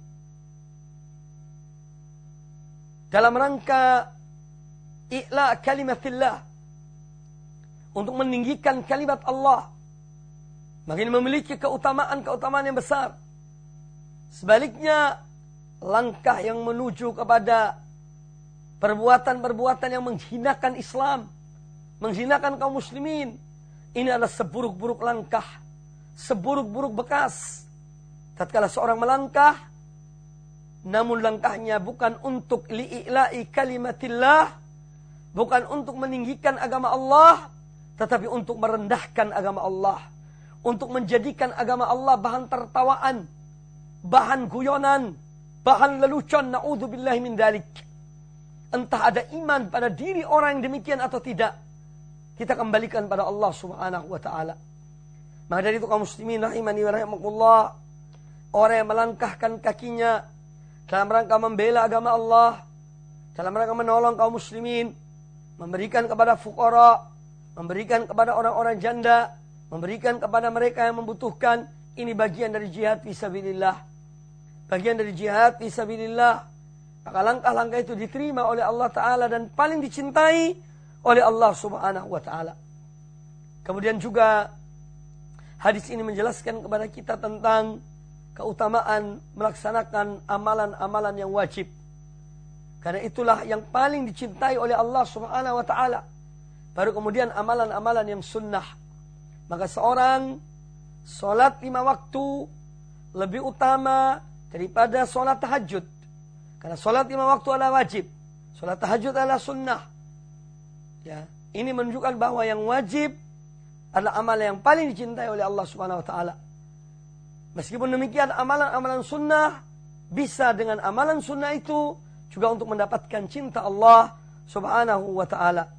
dalam rangka i'la kalimatillah, untuk meninggikan kalimat Allah, makin memiliki keutamaan-keutamaan yang besar. Sebaliknya, langkah yang menuju kepada perbuatan-perbuatan yang menghinakan Islam, menghinakan kaum muslimin, ini adalah seburuk-buruk langkah, seburuk-buruk bekas. Tatkala seorang melangkah, namun langkahnya bukan untuk li'ila'i kalimatillah, bukan untuk meninggikan agama Allah, tetapi untuk merendahkan agama Allah, untuk menjadikan agama Allah bahan tertawaan, bahan guyonan, bahan lelucon. Na'udzubillahi min dalik. Entah ada iman pada diri orang yang demikian atau tidak, kita kembalikan pada Allah Subhanahu wa taala. Maka dari itu kaum muslimin rahimani wa rahimakumullah, orang yang melangkahkan kakinya dalam rangka membela agama Allah, dalam rangka menolong kaum muslimin, memberikan kepada fuqara, memberikan kepada orang-orang janda, memberikan kepada mereka yang membutuhkan, ini bagian dari jihad fisabilillah. Bagian dari jihad fisabilillah. Maka langkah-langkah itu diterima oleh Allah Ta'ala dan paling dicintai oleh Allah Subhanahu wa Ta'ala. Kemudian juga Hadis ini menjelaskan kepada kita tentang keutamaan melaksanakan amalan-amalan yang wajib. Karena itulah yang paling dicintai oleh Allah Subhanahu wa taala. Baru kemudian amalan-amalan yang sunnah. Maka seorang sholat lima waktu lebih utama daripada sholat tahajud. Karena sholat lima waktu adalah wajib. Sholat tahajud adalah sunnah. Ya, ini menunjukkan bahwa yang wajib adalah amalan yang paling dicintai oleh Allah Subhanahu wa taala. Meskipun demikian, amalan-amalan sunnah bisa dengan amalan sunnah itu juga untuk mendapatkan cinta Allah Subhanahu wa taala.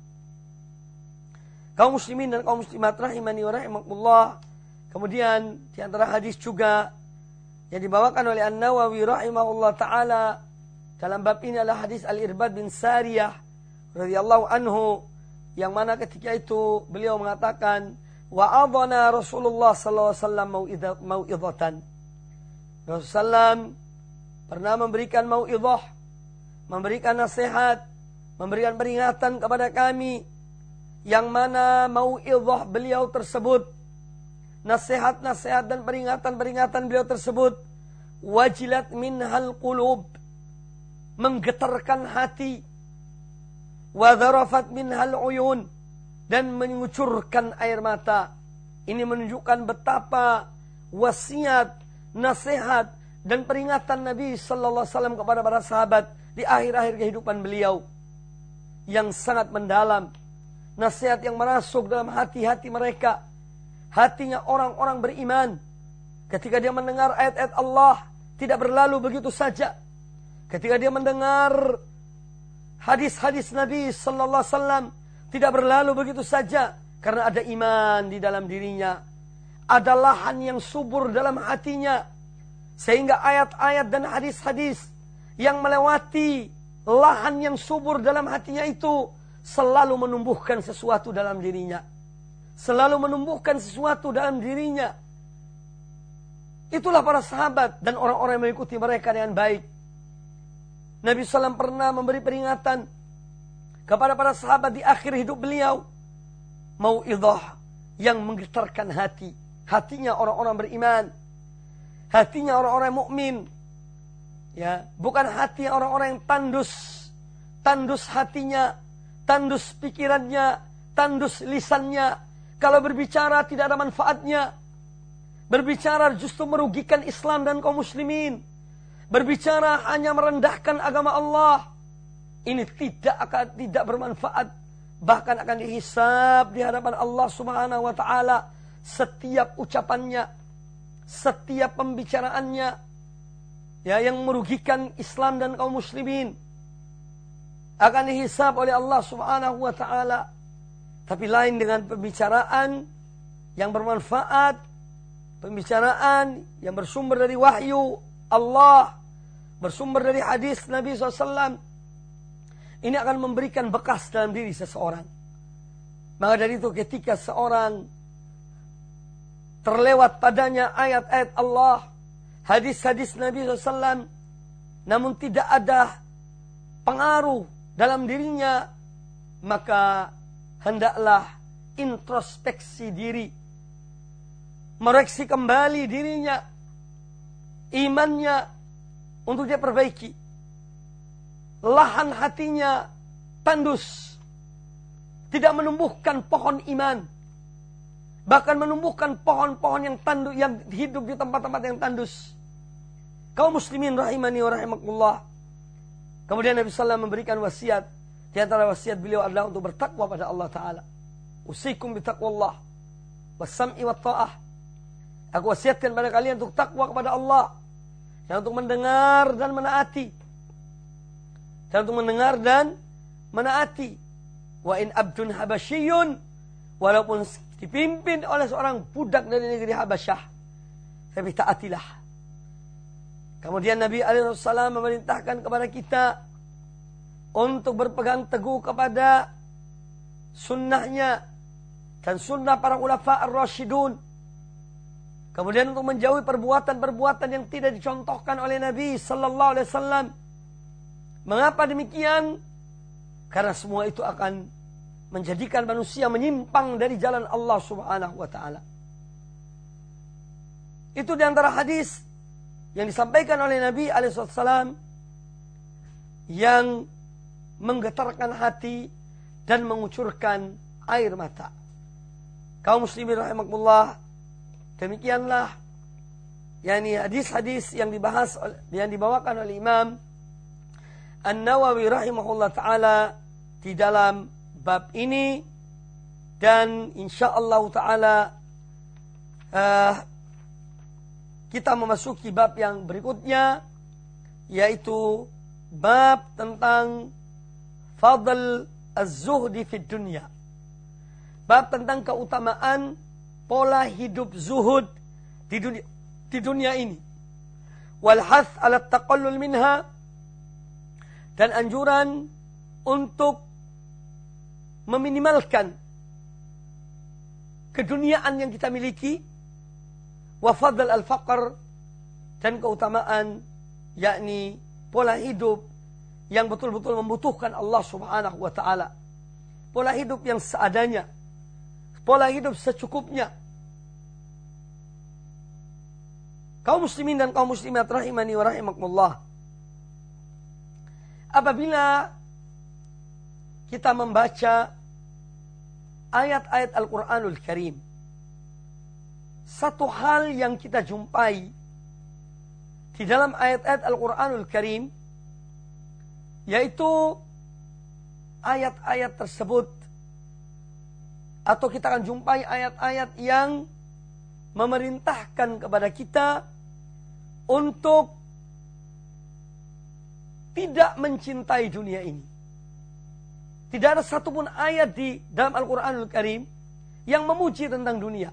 Kaum muslimin dan kaum muslimat rahimani wa rahimakumullah. Kemudian di antara hadis juga yang dibawakan oleh An-Nawawi rahimahullah taala dalam bab ini adalah hadis Al-Irbad bin Sariyah radhiyallahu anhu, yang mana ketika itu beliau mengatakan, wa'adhana Rasulullah sallallahu alaihi wasallam mau'idhatan. Rasulullah pernah memberikan mau'idhah, memberikan nasihat, memberikan peringatan kepada kami, yang mana mau'idhah beliau tersebut, nasihat-nasihat dan peringatan-peringatan beliau tersebut, wajilat minhal qulub, menggetarkan hati, wa dharafat minhal uyun, dan mengucurkan air mata. Ini menunjukkan betapa wasiat, nasihat, dan peringatan Nabi Sallallahu Alaihi Wasallam kepada para sahabat di akhir-akhir kehidupan beliau yang sangat mendalam. Nasihat yang merasuk dalam hati-hati mereka, hatinya orang-orang beriman. Ketika dia mendengar ayat-ayat Allah, tidak berlalu begitu saja. Ketika dia mendengar hadis-hadis Nabi Sallallahu Alaihi Wasallam, tidak berlalu begitu saja, karena ada iman di dalam dirinya. Ada lahan yang subur dalam hatinya. Sehingga ayat-ayat dan hadis-hadis yang melewati lahan yang subur dalam hatinya itu selalu menumbuhkan sesuatu dalam dirinya. Selalu menumbuhkan sesuatu dalam dirinya. Itulah para sahabat dan orang-orang yang mengikuti mereka dengan baik. Nabi sallallahu alaihi wasallam pernah memberi peringatan kepada para sahabat di akhir hidup beliau, mau'idhah yang menggetarkan hati, hatinya orang-orang beriman, hatinya orang-orang mukmin, ya, bukan hati orang-orang yang tandus, tandus hatinya, tandus pikirannya, tandus lisannya. Kalau berbicara tidak ada manfaatnya, berbicara justru merugikan Islam dan kaum muslimin, berbicara hanya merendahkan agama Allah. Ini tidak akan tidak bermanfaat, bahkan akan dihisab di hadapan Allah Subhanahu wa taala. Setiap ucapannya, setiap pembicaraannya, ya, yang merugikan Islam dan kaum muslimin akan dihisab oleh Allah Subhanahu wa taala. Tapi lain dengan pembicaraan yang bermanfaat, pembicaraan yang bersumber dari wahyu Allah, bersumber dari hadis Nabi shallallahu alaihi wasallam. Ini akan memberikan bekas dalam diri seseorang. Maka dari itu ketika seorang terlewat padanya ayat-ayat Allah, hadis-hadis Nabi shallallahu alaihi wasallam, namun tidak ada pengaruh dalam dirinya, maka hendaklah introspeksi diri, mereksi kembali dirinya, imannya untuk dia perbaiki. Lahan hatinya tandus, tidak menumbuhkan pohon iman, bahkan menumbuhkan pohon-pohon yang tandus, yang hidup di tempat-tempat yang tandus. Kaum muslimin rahimani wa rahimakumullah. Kemudian Nabi sallallahu alaihi wasallam memberikan wasiat. Di antara wasiat beliau adalah untuk bertakwa pada Allah Ta'ala. Usikum bitaqwallah wassam'i wa ta'ah. Aku wasiatkan pada kalian untuk takwa kepada Allah, dan untuk mendengar dan menaati. Dan untuk mendengar dan menaati. Wa in abdun habasyiyun, walaupun dipimpin oleh seorang budak dari negeri Habasyah, tapi taatilah. Kemudian Nabi alaihi wasallam memerintahkan kepada kita untuk berpegang teguh kepada sunnahnya dan sunnah para khulafa ar-rasyidun. Kemudian untuk menjauhi perbuatan-perbuatan yang tidak dicontohkan oleh Nabi sallallahu alaihi wasallam. Mengapa demikian? Karena semua itu akan menjadikan manusia menyimpang dari jalan Allah Subhanahu wa taala. Itu di antara hadis yang disampaikan oleh Nabi alaihi wasallam yang menggetarkan hati dan mengucurkan air mata. Kaum muslimin rahimakumullah, demikianlah yakni hadis-hadis yang dibahas yang dibawakan oleh Imam An-Nawawi rahimahullah taala di dalam bab ini, dan insyaallah taala uh, kita memasuki bab yang berikutnya, yaitu bab tentang fadl az-zuhdi fid dunya. Bab tentang keutamaan pola hidup zuhud di dunia di dunia ini. Wal hath 'ala taqallul minha, dan anjuran untuk meminimalkan keduniaan yang kita miliki. Wa fadl al-faqr, dan keutamaan yakni pola hidup yang betul-betul membutuhkan Allah Subhanahu wa taala. Pola hidup yang seadanya, pola hidup secukupnya. Kaum muslimin dan kaum muslimat rahimani wa rahimakumullah, apabila kita membaca ayat-ayat Al-Quranul Karim, satu hal yang kita jumpai di dalam ayat-ayat Al-Quranul Karim, yaitu ayat-ayat tersebut, atau kita akan jumpai ayat-ayat yang memerintahkan kepada kita untuk tidak mencintai dunia ini. Tidak ada satupun ayat di dalam Al-Quranul Karim yang memuji tentang dunia.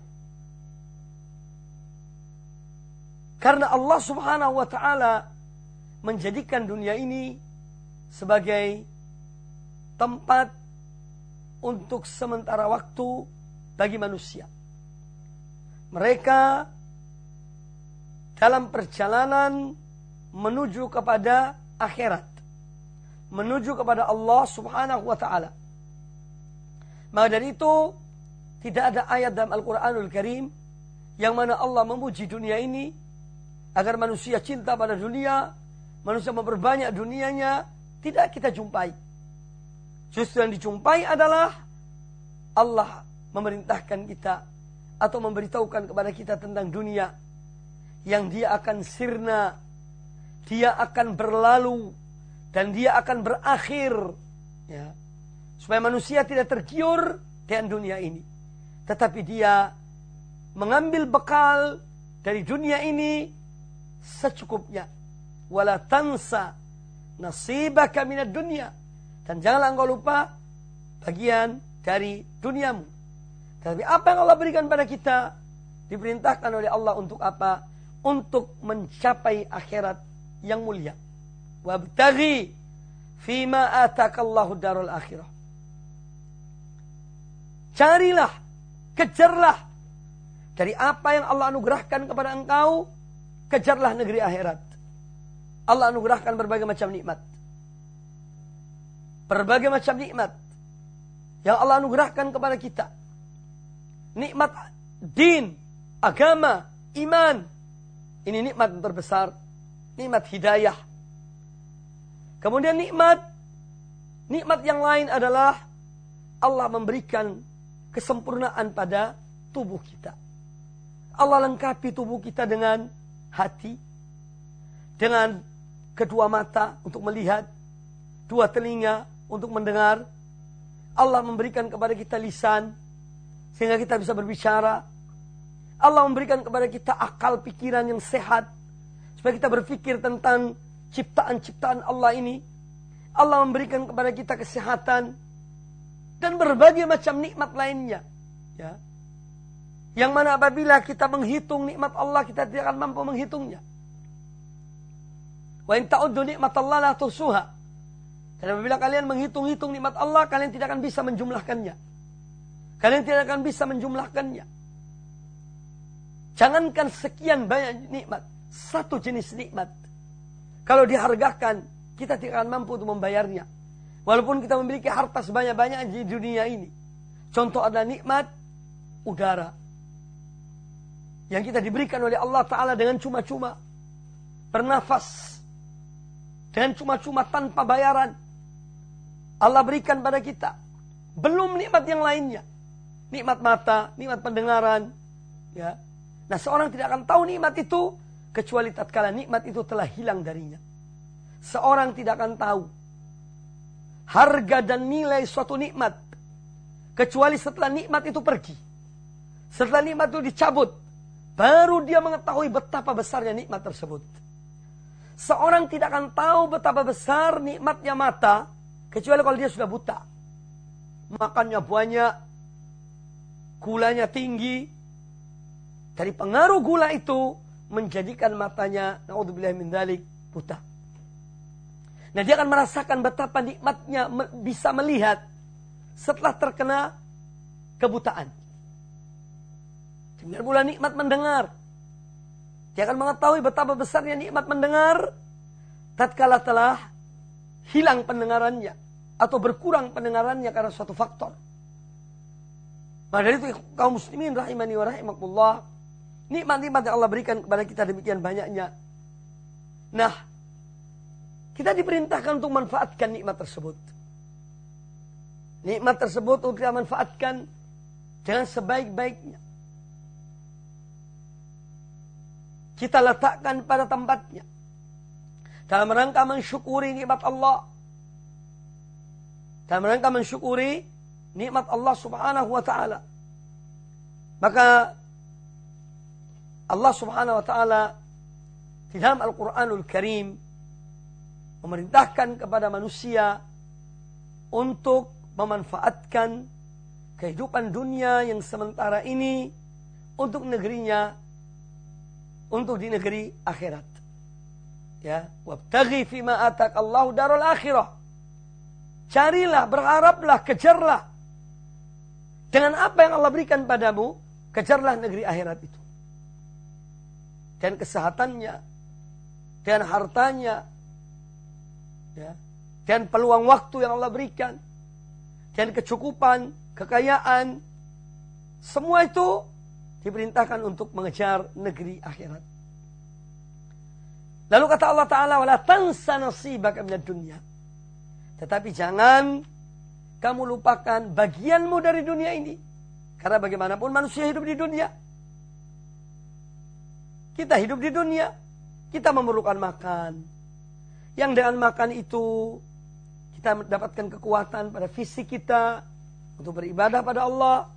Karena Allah Subhanahu wa taala menjadikan dunia ini sebagai tempat untuk sementara waktu bagi manusia. Mereka dalam perjalanan menuju kepada akhirat, menuju kepada Allah Subhanahu wa taala. Maka dari itu tidak ada ayat dalam Al-Quranul Karim yang mana Allah memuji dunia ini agar manusia cinta pada dunia, manusia memperbanyak dunianya. Tidak kita jumpai. Justru yang dijumpai adalah Allah memerintahkan kita atau memberitahukan kepada kita tentang dunia yang dia akan sirna, dia akan berlalu, dan dia akan berakhir, ya. Supaya manusia tidak tergiur dengan dunia ini, tetapi dia mengambil bekal dari dunia ini secukupnya. Wala tansa nasibaka minad dunya, dan janganlah engkau lupa bagian dari duniamu. Tapi apa yang Allah berikan pada kita diperintahkan oleh Allah untuk apa? Untuk mencapai akhirat yang mulia. Wabtaghi fima atakallahu darul akhirah. Carilah, kejarlah dari apa yang Allah anugerahkan kepada engkau, kejarlah negeri akhirat. Allah anugerahkan berbagai macam nikmat. Berbagai macam nikmat yang Allah anugerahkan kepada kita. Nikmat din, agama, iman. Ini nikmat terbesar. Nikmat hidayah. Kemudian nikmat, nikmat yang lain adalah Allah memberikan kesempurnaan pada tubuh kita. Allah lengkapi tubuh kita dengan hati, dengan kedua mata untuk melihat, dua telinga untuk mendengar. Allah memberikan kepada kita lisan sehingga kita bisa berbicara. Allah memberikan kepada kita akal pikiran yang sehat supaya kita berpikir tentang ciptaan-ciptaan Allah ini. Allah memberikan kepada kita kesehatan dan berbagai macam nikmat lainnya, ya. Yang mana apabila kita menghitung nikmat Allah, kita tidak akan mampu menghitungnya. Wa in ta'uddu nikmatallahi la tuhsuha. Dan apabila kalian menghitung-hitung nikmat Allah, kalian tidak akan bisa menjumlahkannya. Kalian tidak akan bisa menjumlahkannya. Jangankan sekian banyak nikmat, satu jenis nikmat, kalau dihargakan, kita tidak akan mampu untuk membayarnya. Walaupun kita memiliki harta sebanyak-banyak di dunia ini. Contoh adalah nikmat udara. yang kita diberikan oleh Allah Ta'ala dengan cuma-cuma. Bernafas dengan cuma-cuma tanpa bayaran. Allah berikan pada kita. Belum nikmat yang lainnya. Nikmat mata, nikmat pendengaran. Ya. Nah, seorang tidak akan tahu nikmat itu kecuali tatkala nikmat itu telah hilang darinya. Seorang tidak akan tahu harga dan nilai suatu nikmat kecuali setelah nikmat itu pergi. Setelah nikmat itu dicabut, baru dia mengetahui betapa besarnya nikmat tersebut. Seorang tidak akan tahu betapa besar nikmatnya mata kecuali kalau dia sudah buta. Makannya banyak, gulanya tinggi. Dari pengaruh gula itu menjadikan matanya, naudzubillah min dzalik, buta. Nah, dia akan merasakan betapa nikmatnya bisa melihat setelah terkena kebutaan. Demikian pula nikmat mendengar. Dia akan mengetahui betapa besarnya nikmat mendengar tatkala telah hilang pendengarannya atau berkurang pendengarannya karena suatu faktor. Maka dari itu kaum muslimin rahimani wa rahimakumullah, nikmat-nikmat yang Allah berikan kepada kita demikian banyaknya. Nah, kita diperintahkan untuk manfaatkan nikmat tersebut. Nikmat tersebut untuk kita manfaatkan dengan sebaik-baiknya. Kita letakkan pada tempatnya. Dalam rangka mensyukuri nikmat Allah. Dalam rangka mensyukuri nikmat Allah subhanahu wa ta'ala. Maka Allah subhanahu wa ta'ala di dalam Al-Quranul Karim memerintahkan kepada manusia untuk memanfaatkan kehidupan dunia yang sementara ini untuk negerinya, untuk di negeri akhirat. Ya, wabtaghi fima atakallahu darul akhirah. Carilah, berharaplah, kejarlah dengan apa yang Allah berikan padamu, kejarlah negeri akhirat itu. Dan kesehatannya, dan hartanya, ya, dan peluang waktu yang Allah berikan, dan kecukupan, kekayaan, semua itu diperintahkan untuk mengejar negeri akhirat. Lalu kata Allah Ta'ala, wala tansa nasibaka minad dunya. Tetapi jangan kamu lupakan bagianmu dari dunia ini. Karena bagaimanapun manusia hidup di dunia. Kita hidup di dunia, kita memerlukan makan. Yang dengan makan itu, kita mendapatkan kekuatan pada fisik kita untuk beribadah pada Allah.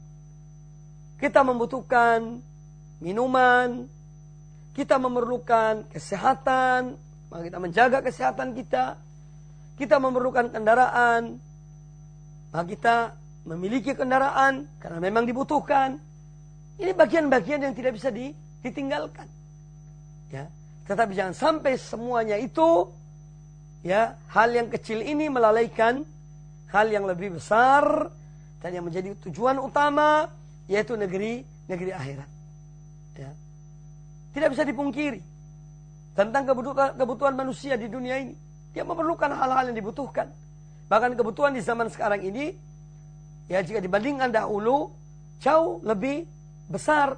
Kita membutuhkan minuman, kita memerlukan kesehatan, maka kita menjaga kesehatan kita. Kita memerlukan kendaraan, maka kita memiliki kendaraan karena memang dibutuhkan. Ini bagian-bagian yang tidak bisa ditinggalkan. Ya, tetapi jangan sampai semuanya itu, ya, hal yang kecil ini melalaikan hal yang lebih besar dan yang menjadi tujuan utama, yaitu negeri negeri akhirat. Ya. Tidak bisa dipungkiri tentang kebutuhan, kebutuhan manusia di dunia ini. Dia memerlukan hal-hal yang dibutuhkan. Bahkan kebutuhan di zaman sekarang ini, ya, jika dibandingkan dahulu, jauh lebih besar.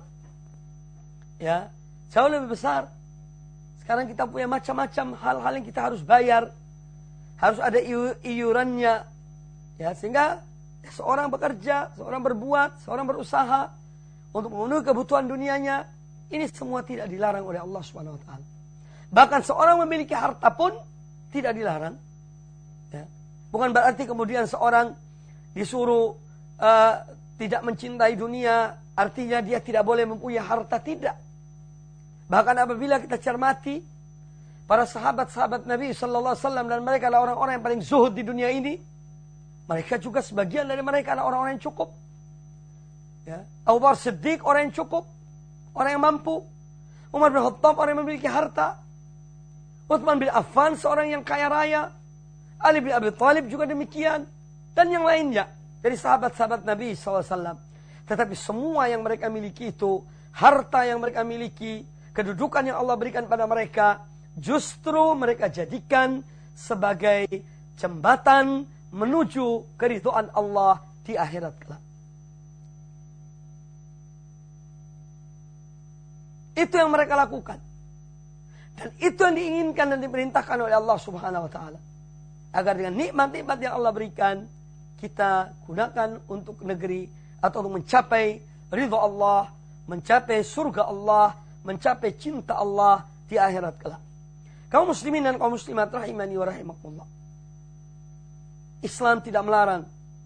Ya, jauh lebih besar. Sekarang kita punya macam-macam hal-hal yang kita harus bayar. Harus ada iurannya. Ya, sehingga seorang bekerja, seorang berbuat, seorang berusaha untuk memenuhi kebutuhan dunianya. Ini semua tidak dilarang oleh Allah subhanahu wa taala. Bahkan seorang memiliki harta pun tidak dilarang. Ya. Bukan berarti kemudian seorang disuruh uh, tidak mencintai dunia, artinya dia tidak boleh mempunyai harta, tidak. Bahkan apabila kita cermati para sahabat-sahabat Nabi sallallahu alaihi wasallam, dan mereka adalah orang-orang yang paling zuhud di dunia ini, mereka juga sebagian dari mereka adalah orang-orang yang cukup. Ya. Abu Bakar Siddiq orang yang cukup, orang yang mampu. Umar bin Khattab orang yang memiliki harta. Utsman bin Affan seorang yang kaya raya. Ali bin Abi Thalib juga demikian. Dan yang lainnya dari sahabat-sahabat Nabi sallallahu alaihi wasallam. Tetapi semua yang mereka miliki itu, harta yang mereka miliki, kedudukan yang Allah berikan pada mereka, justru mereka jadikan sebagai jembatan menuju keridhaan Allah di akhirat kelak. Itu yang mereka lakukan. Dan itu yang diinginkan dan diperintahkan oleh Allah Subhanahu wa taala. Agar dengan nikmat-nikmat yang Allah berikan, kita gunakan untuk negeri atau untuk mencapai ridha Allah, mencapai surga Allah, mencapai cinta Allah di akhirat kelak. Kaum muslimin dan kaum muslimat rahimani wa rahimakumullah. Islam tidak melarang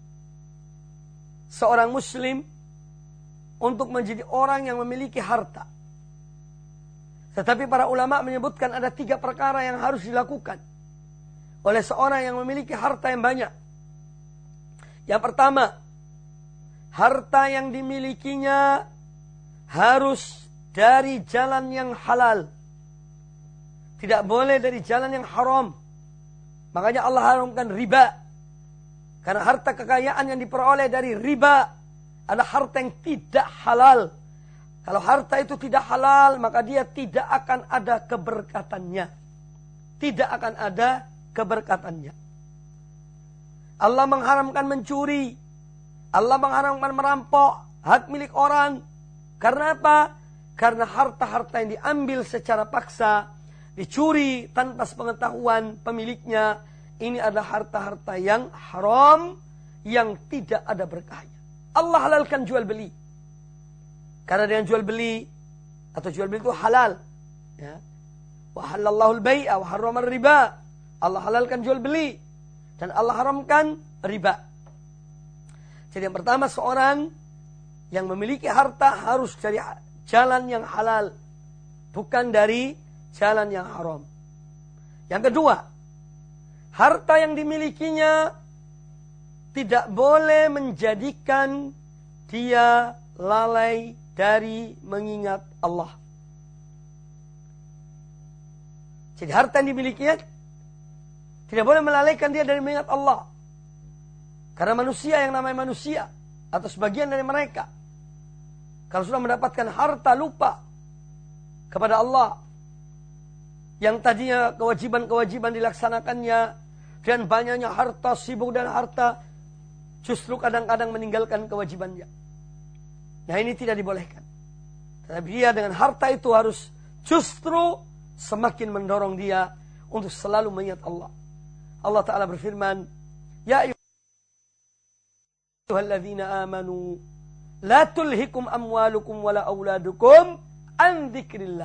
seorang muslim untuk menjadi orang yang memiliki harta. Tetapi para ulama menyebutkan ada tiga perkara yang harus dilakukan oleh seorang yang memiliki harta yang banyak. Yang pertama, harta yang dimilikinya harus dari jalan yang halal. Tidak boleh dari jalan yang haram. Makanya Allah haramkan riba. Karena harta kekayaan yang diperoleh dari riba adalah harta yang tidak halal. Kalau harta itu tidak halal, maka dia tidak akan ada keberkatannya. Tidak akan ada keberkatannya. Allah mengharamkan mencuri. Allah mengharamkan merampok hak milik orang. Karena apa? Karena harta-harta yang diambil secara paksa, dicuri tanpa sepengetahuan pemiliknya, ini adalah harta-harta yang haram, yang tidak ada berkahnya. Allah halalkan jual beli. Karena dengan jual beli atau jual beli itu halal, ya. Wa halallahu al-bai'a wa harrama riba. Allah halalkan jual beli dan Allah haramkan riba. Jadi yang pertama, seorang yang memiliki harta harus dari jalan yang halal, bukan dari jalan yang haram. Yang kedua, harta yang dimilikinya tidak boleh menjadikan dia lalai dari mengingat Allah. Jadi harta yang dimilikinya tidak boleh melalaikan dia dari mengingat Allah. Karena manusia yang namanya manusia, atau sebagian dari mereka, kalau sudah mendapatkan harta lupa kepada Allah, yang tadinya kewajiban-kewajiban dilaksanakannya, dan banyaknya harta, sibuk dan harta, justru kadang-kadang meninggalkan kewajibannya. Nah, ini tidak dibolehkan. Tetapi dia dengan harta itu harus justru semakin mendorong dia untuk selalu mengingat Allah. Allah Ta'ala berfirman, Ya ayyuhalladzina amanu, la tulhikum amwalukum wala auladukum an dzikrillah.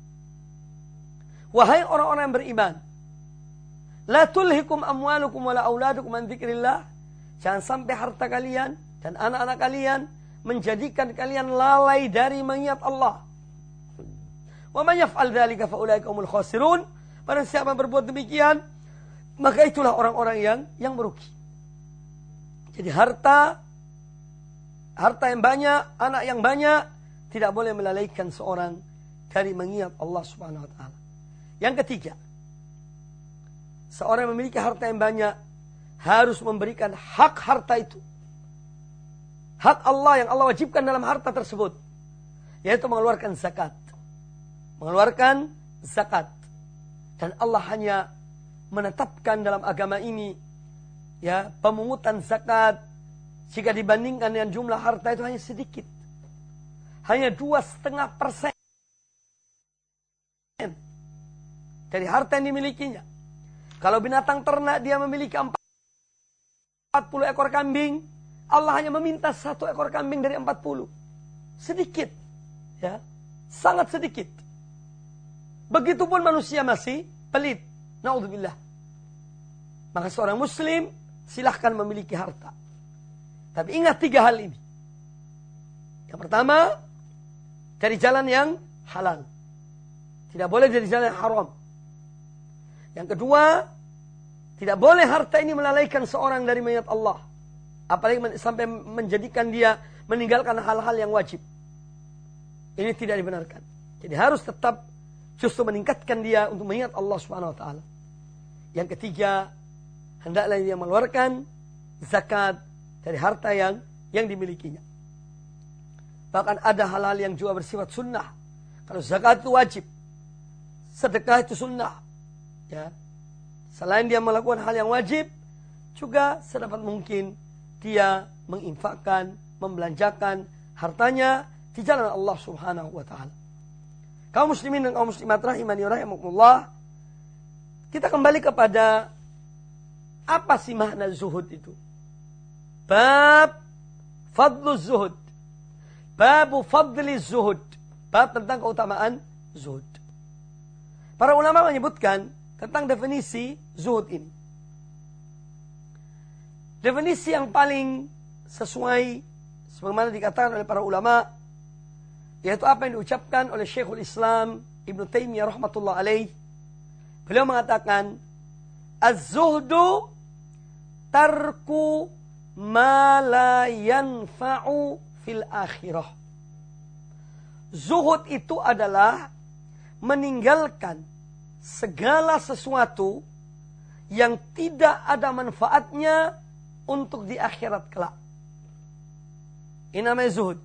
Wahai orang-orang yang beriman, la tulhikum amwalukum wala auladukum an dzikrillah. Jangan sampai harta kalian dan anak-anak kalian menjadikan kalian lalai dari mengingat Allah. Wa man yaf'al dzalika fa ulaika humul khasirun. Barang siapa berbuat demikian, maka itulah orang-orang yang yang merugi. Jadi harta harta yang banyak, anak yang banyak tidak boleh melalaikan seorang dari mengingat Allah Subhanahu wa taala. Yang ketiga, seorang yang memiliki harta yang banyak harus memberikan hak harta itu. Hak Allah yang Allah wajibkan dalam harta tersebut, yaitu mengeluarkan zakat. Mengeluarkan zakat. Dan Allah hanya menetapkan dalam agama ini, ya, pemungutan zakat jika dibandingkan dengan jumlah harta itu hanya sedikit. Hanya dua setengah persen dari harta yang dimilikinya. Kalau binatang ternak dia memiliki empat puluh ekor kambing, Allah hanya meminta satu ekor kambing dari empat puluh. Sedikit. Ya, sangat sedikit. Begitupun manusia masih pelit. Na'udzubillah. Maka seorang muslim silahkan memiliki harta. Tapi ingat tiga hal ini. Yang pertama, dari jalan yang halal. Tidak boleh dari jalan yang haram. Yang kedua, tidak boleh harta ini melalaikan seorang dari mengingat Allah. Apalagi sampai menjadikan dia meninggalkan hal-hal yang wajib. Ini tidak dibenarkan. Jadi harus tetap justru meningkatkan dia untuk mengingat Allah Subhanahu wa taala. Yang ketiga, hendaklah dia mengeluarkan zakat dari harta yang yang dimilikinya. Bahkan ada hal-hal yang juga bersifat sunnah. Kalau zakat itu wajib, sedekah itu sunnah. Ya. Selain dia melakukan hal yang wajib, juga sedapat mungkin dia menginfakkan, membelanjakan hartanya di jalan Allah Subhanahu wa taala. Kaum muslimin dan kaum muslimat rahimani wa rahimakumullah, kita kembali kepada apa sih makna zuhud itu? Bab fadlu zuhud. Babu fadli zuhud. Bab tentang keutamaan zuhud. Para ulama menyebutkan tentang definisi zuhud ini. Definisi yang paling sesuai sebagaimana dikatakan oleh para ulama, yaitu apa yang diucapkan oleh Syekhul Islam Ibnu Taimiyah rahmatullah alaih. Beliau mengatakan, az-zuhdu tarku ma la yanfa'u fil akhirah. Zuhud itu adalah meninggalkan segala sesuatu yang tidak ada manfaatnya untuk di akhirat kelak. Ini namanya zuhud.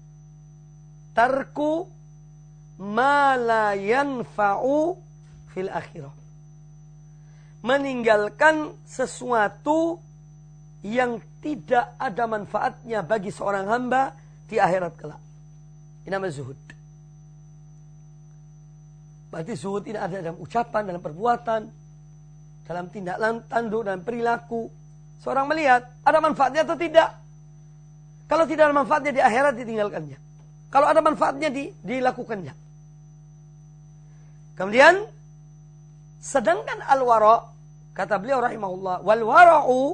Tarku ma la yanfa'u fil akhirah. Meninggalkan sesuatu yang tidak ada manfaatnya bagi seorang hamba di akhirat kelak. Ini namanya zuhud. Berarti zuhud ini ada dalam ucapan, dalam perbuatan, dalam tindak tanduk, dalam perilaku. Seorang melihat ada manfaatnya atau tidak. Kalau tidak ada manfaatnya di akhirat, ditinggalkannya. Kalau ada manfaatnya, di, dilakukannya. Kemudian, sedangkan al-wara', kata beliau rahimahullah, wal wara'u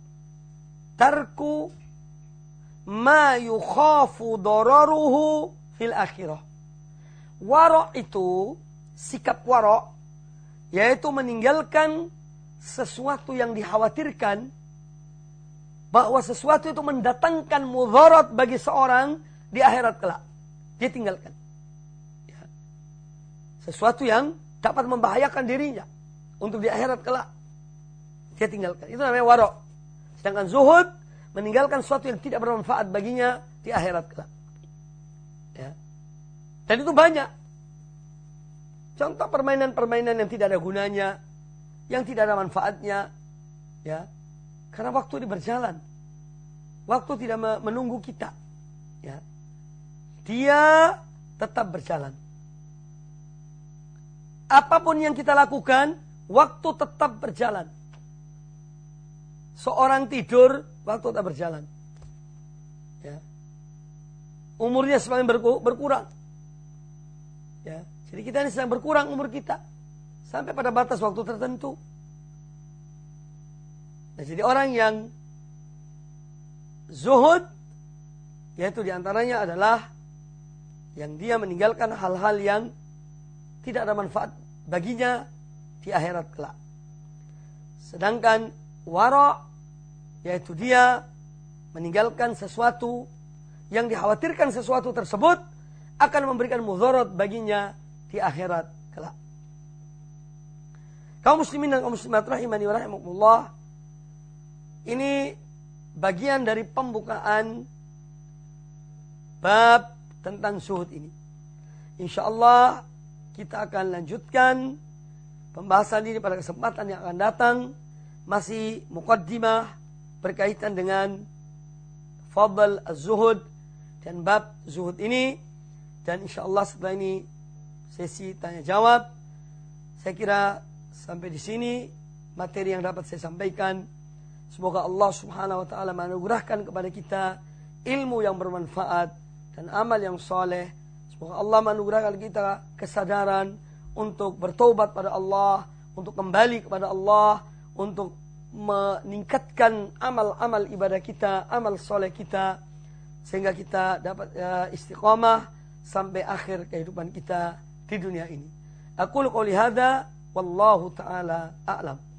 tarku ma yukhafu dararuhu fil akhirah. Wara' itu, sikap wara', yaitu meninggalkan sesuatu yang dikhawatirkan, bahwa sesuatu itu mendatangkan mudarat bagi seorang di akhirat kelak. Dia tinggalkan. Ya. Sesuatu yang dapat membahayakan dirinya untuk di akhirat kelak. Dia tinggalkan. Itu namanya wara'. Sedangkan zuhud meninggalkan sesuatu yang tidak bermanfaat baginya di akhirat kelak. Ya. Dan itu banyak. Contoh permainan-permainan yang tidak ada gunanya, yang tidak ada manfaatnya, ya. Karena waktu ini berjalan. Waktu tidak menunggu kita. Ya. Dia tetap berjalan. Apapun yang kita lakukan, waktu tetap berjalan. Seorang tidur, waktu tetap berjalan. Ya. Umurnya semakin berkurang. Ya. Jadi kita ini sedang berkurang umur kita. Sampai pada batas waktu tertentu. Nah, jadi orang yang zuhud, yaitu diantaranya adalah yang dia meninggalkan hal-hal yang tidak ada manfaat baginya di akhirat kelak. Sedangkan wara', yaitu dia meninggalkan sesuatu yang dikhawatirkan sesuatu tersebut akan memberikan mudarat baginya di akhirat kelak. Kaum muslimin dan kaum muslimat rahimani wa rahimakumullah, ini bagian dari pembukaan bab tentang zuhud ini. InsyaAllah kita akan lanjutkan pembahasan ini pada kesempatan yang akan datang. Masih muqaddimah berkaitan dengan fadl az-zuhud dan bab zuhud ini. Dan insyaAllah setelah ini sesi tanya jawab. Saya kira sampai di sini materi yang dapat saya sampaikan. Semoga Allah subhanahu wa ta'ala menganugerahkan kepada kita ilmu yang bermanfaat dan amal yang soleh. Semoga Allah menganugerahkan kita kesadaran untuk bertaubat pada Allah, untuk kembali kepada Allah, untuk meningkatkan amal-amal ibadah kita, amal soleh kita, sehingga kita dapat uh, istiqamah sampai akhir kehidupan kita di dunia ini. Aqulu qouli hadza wallahu ta'ala a'lam.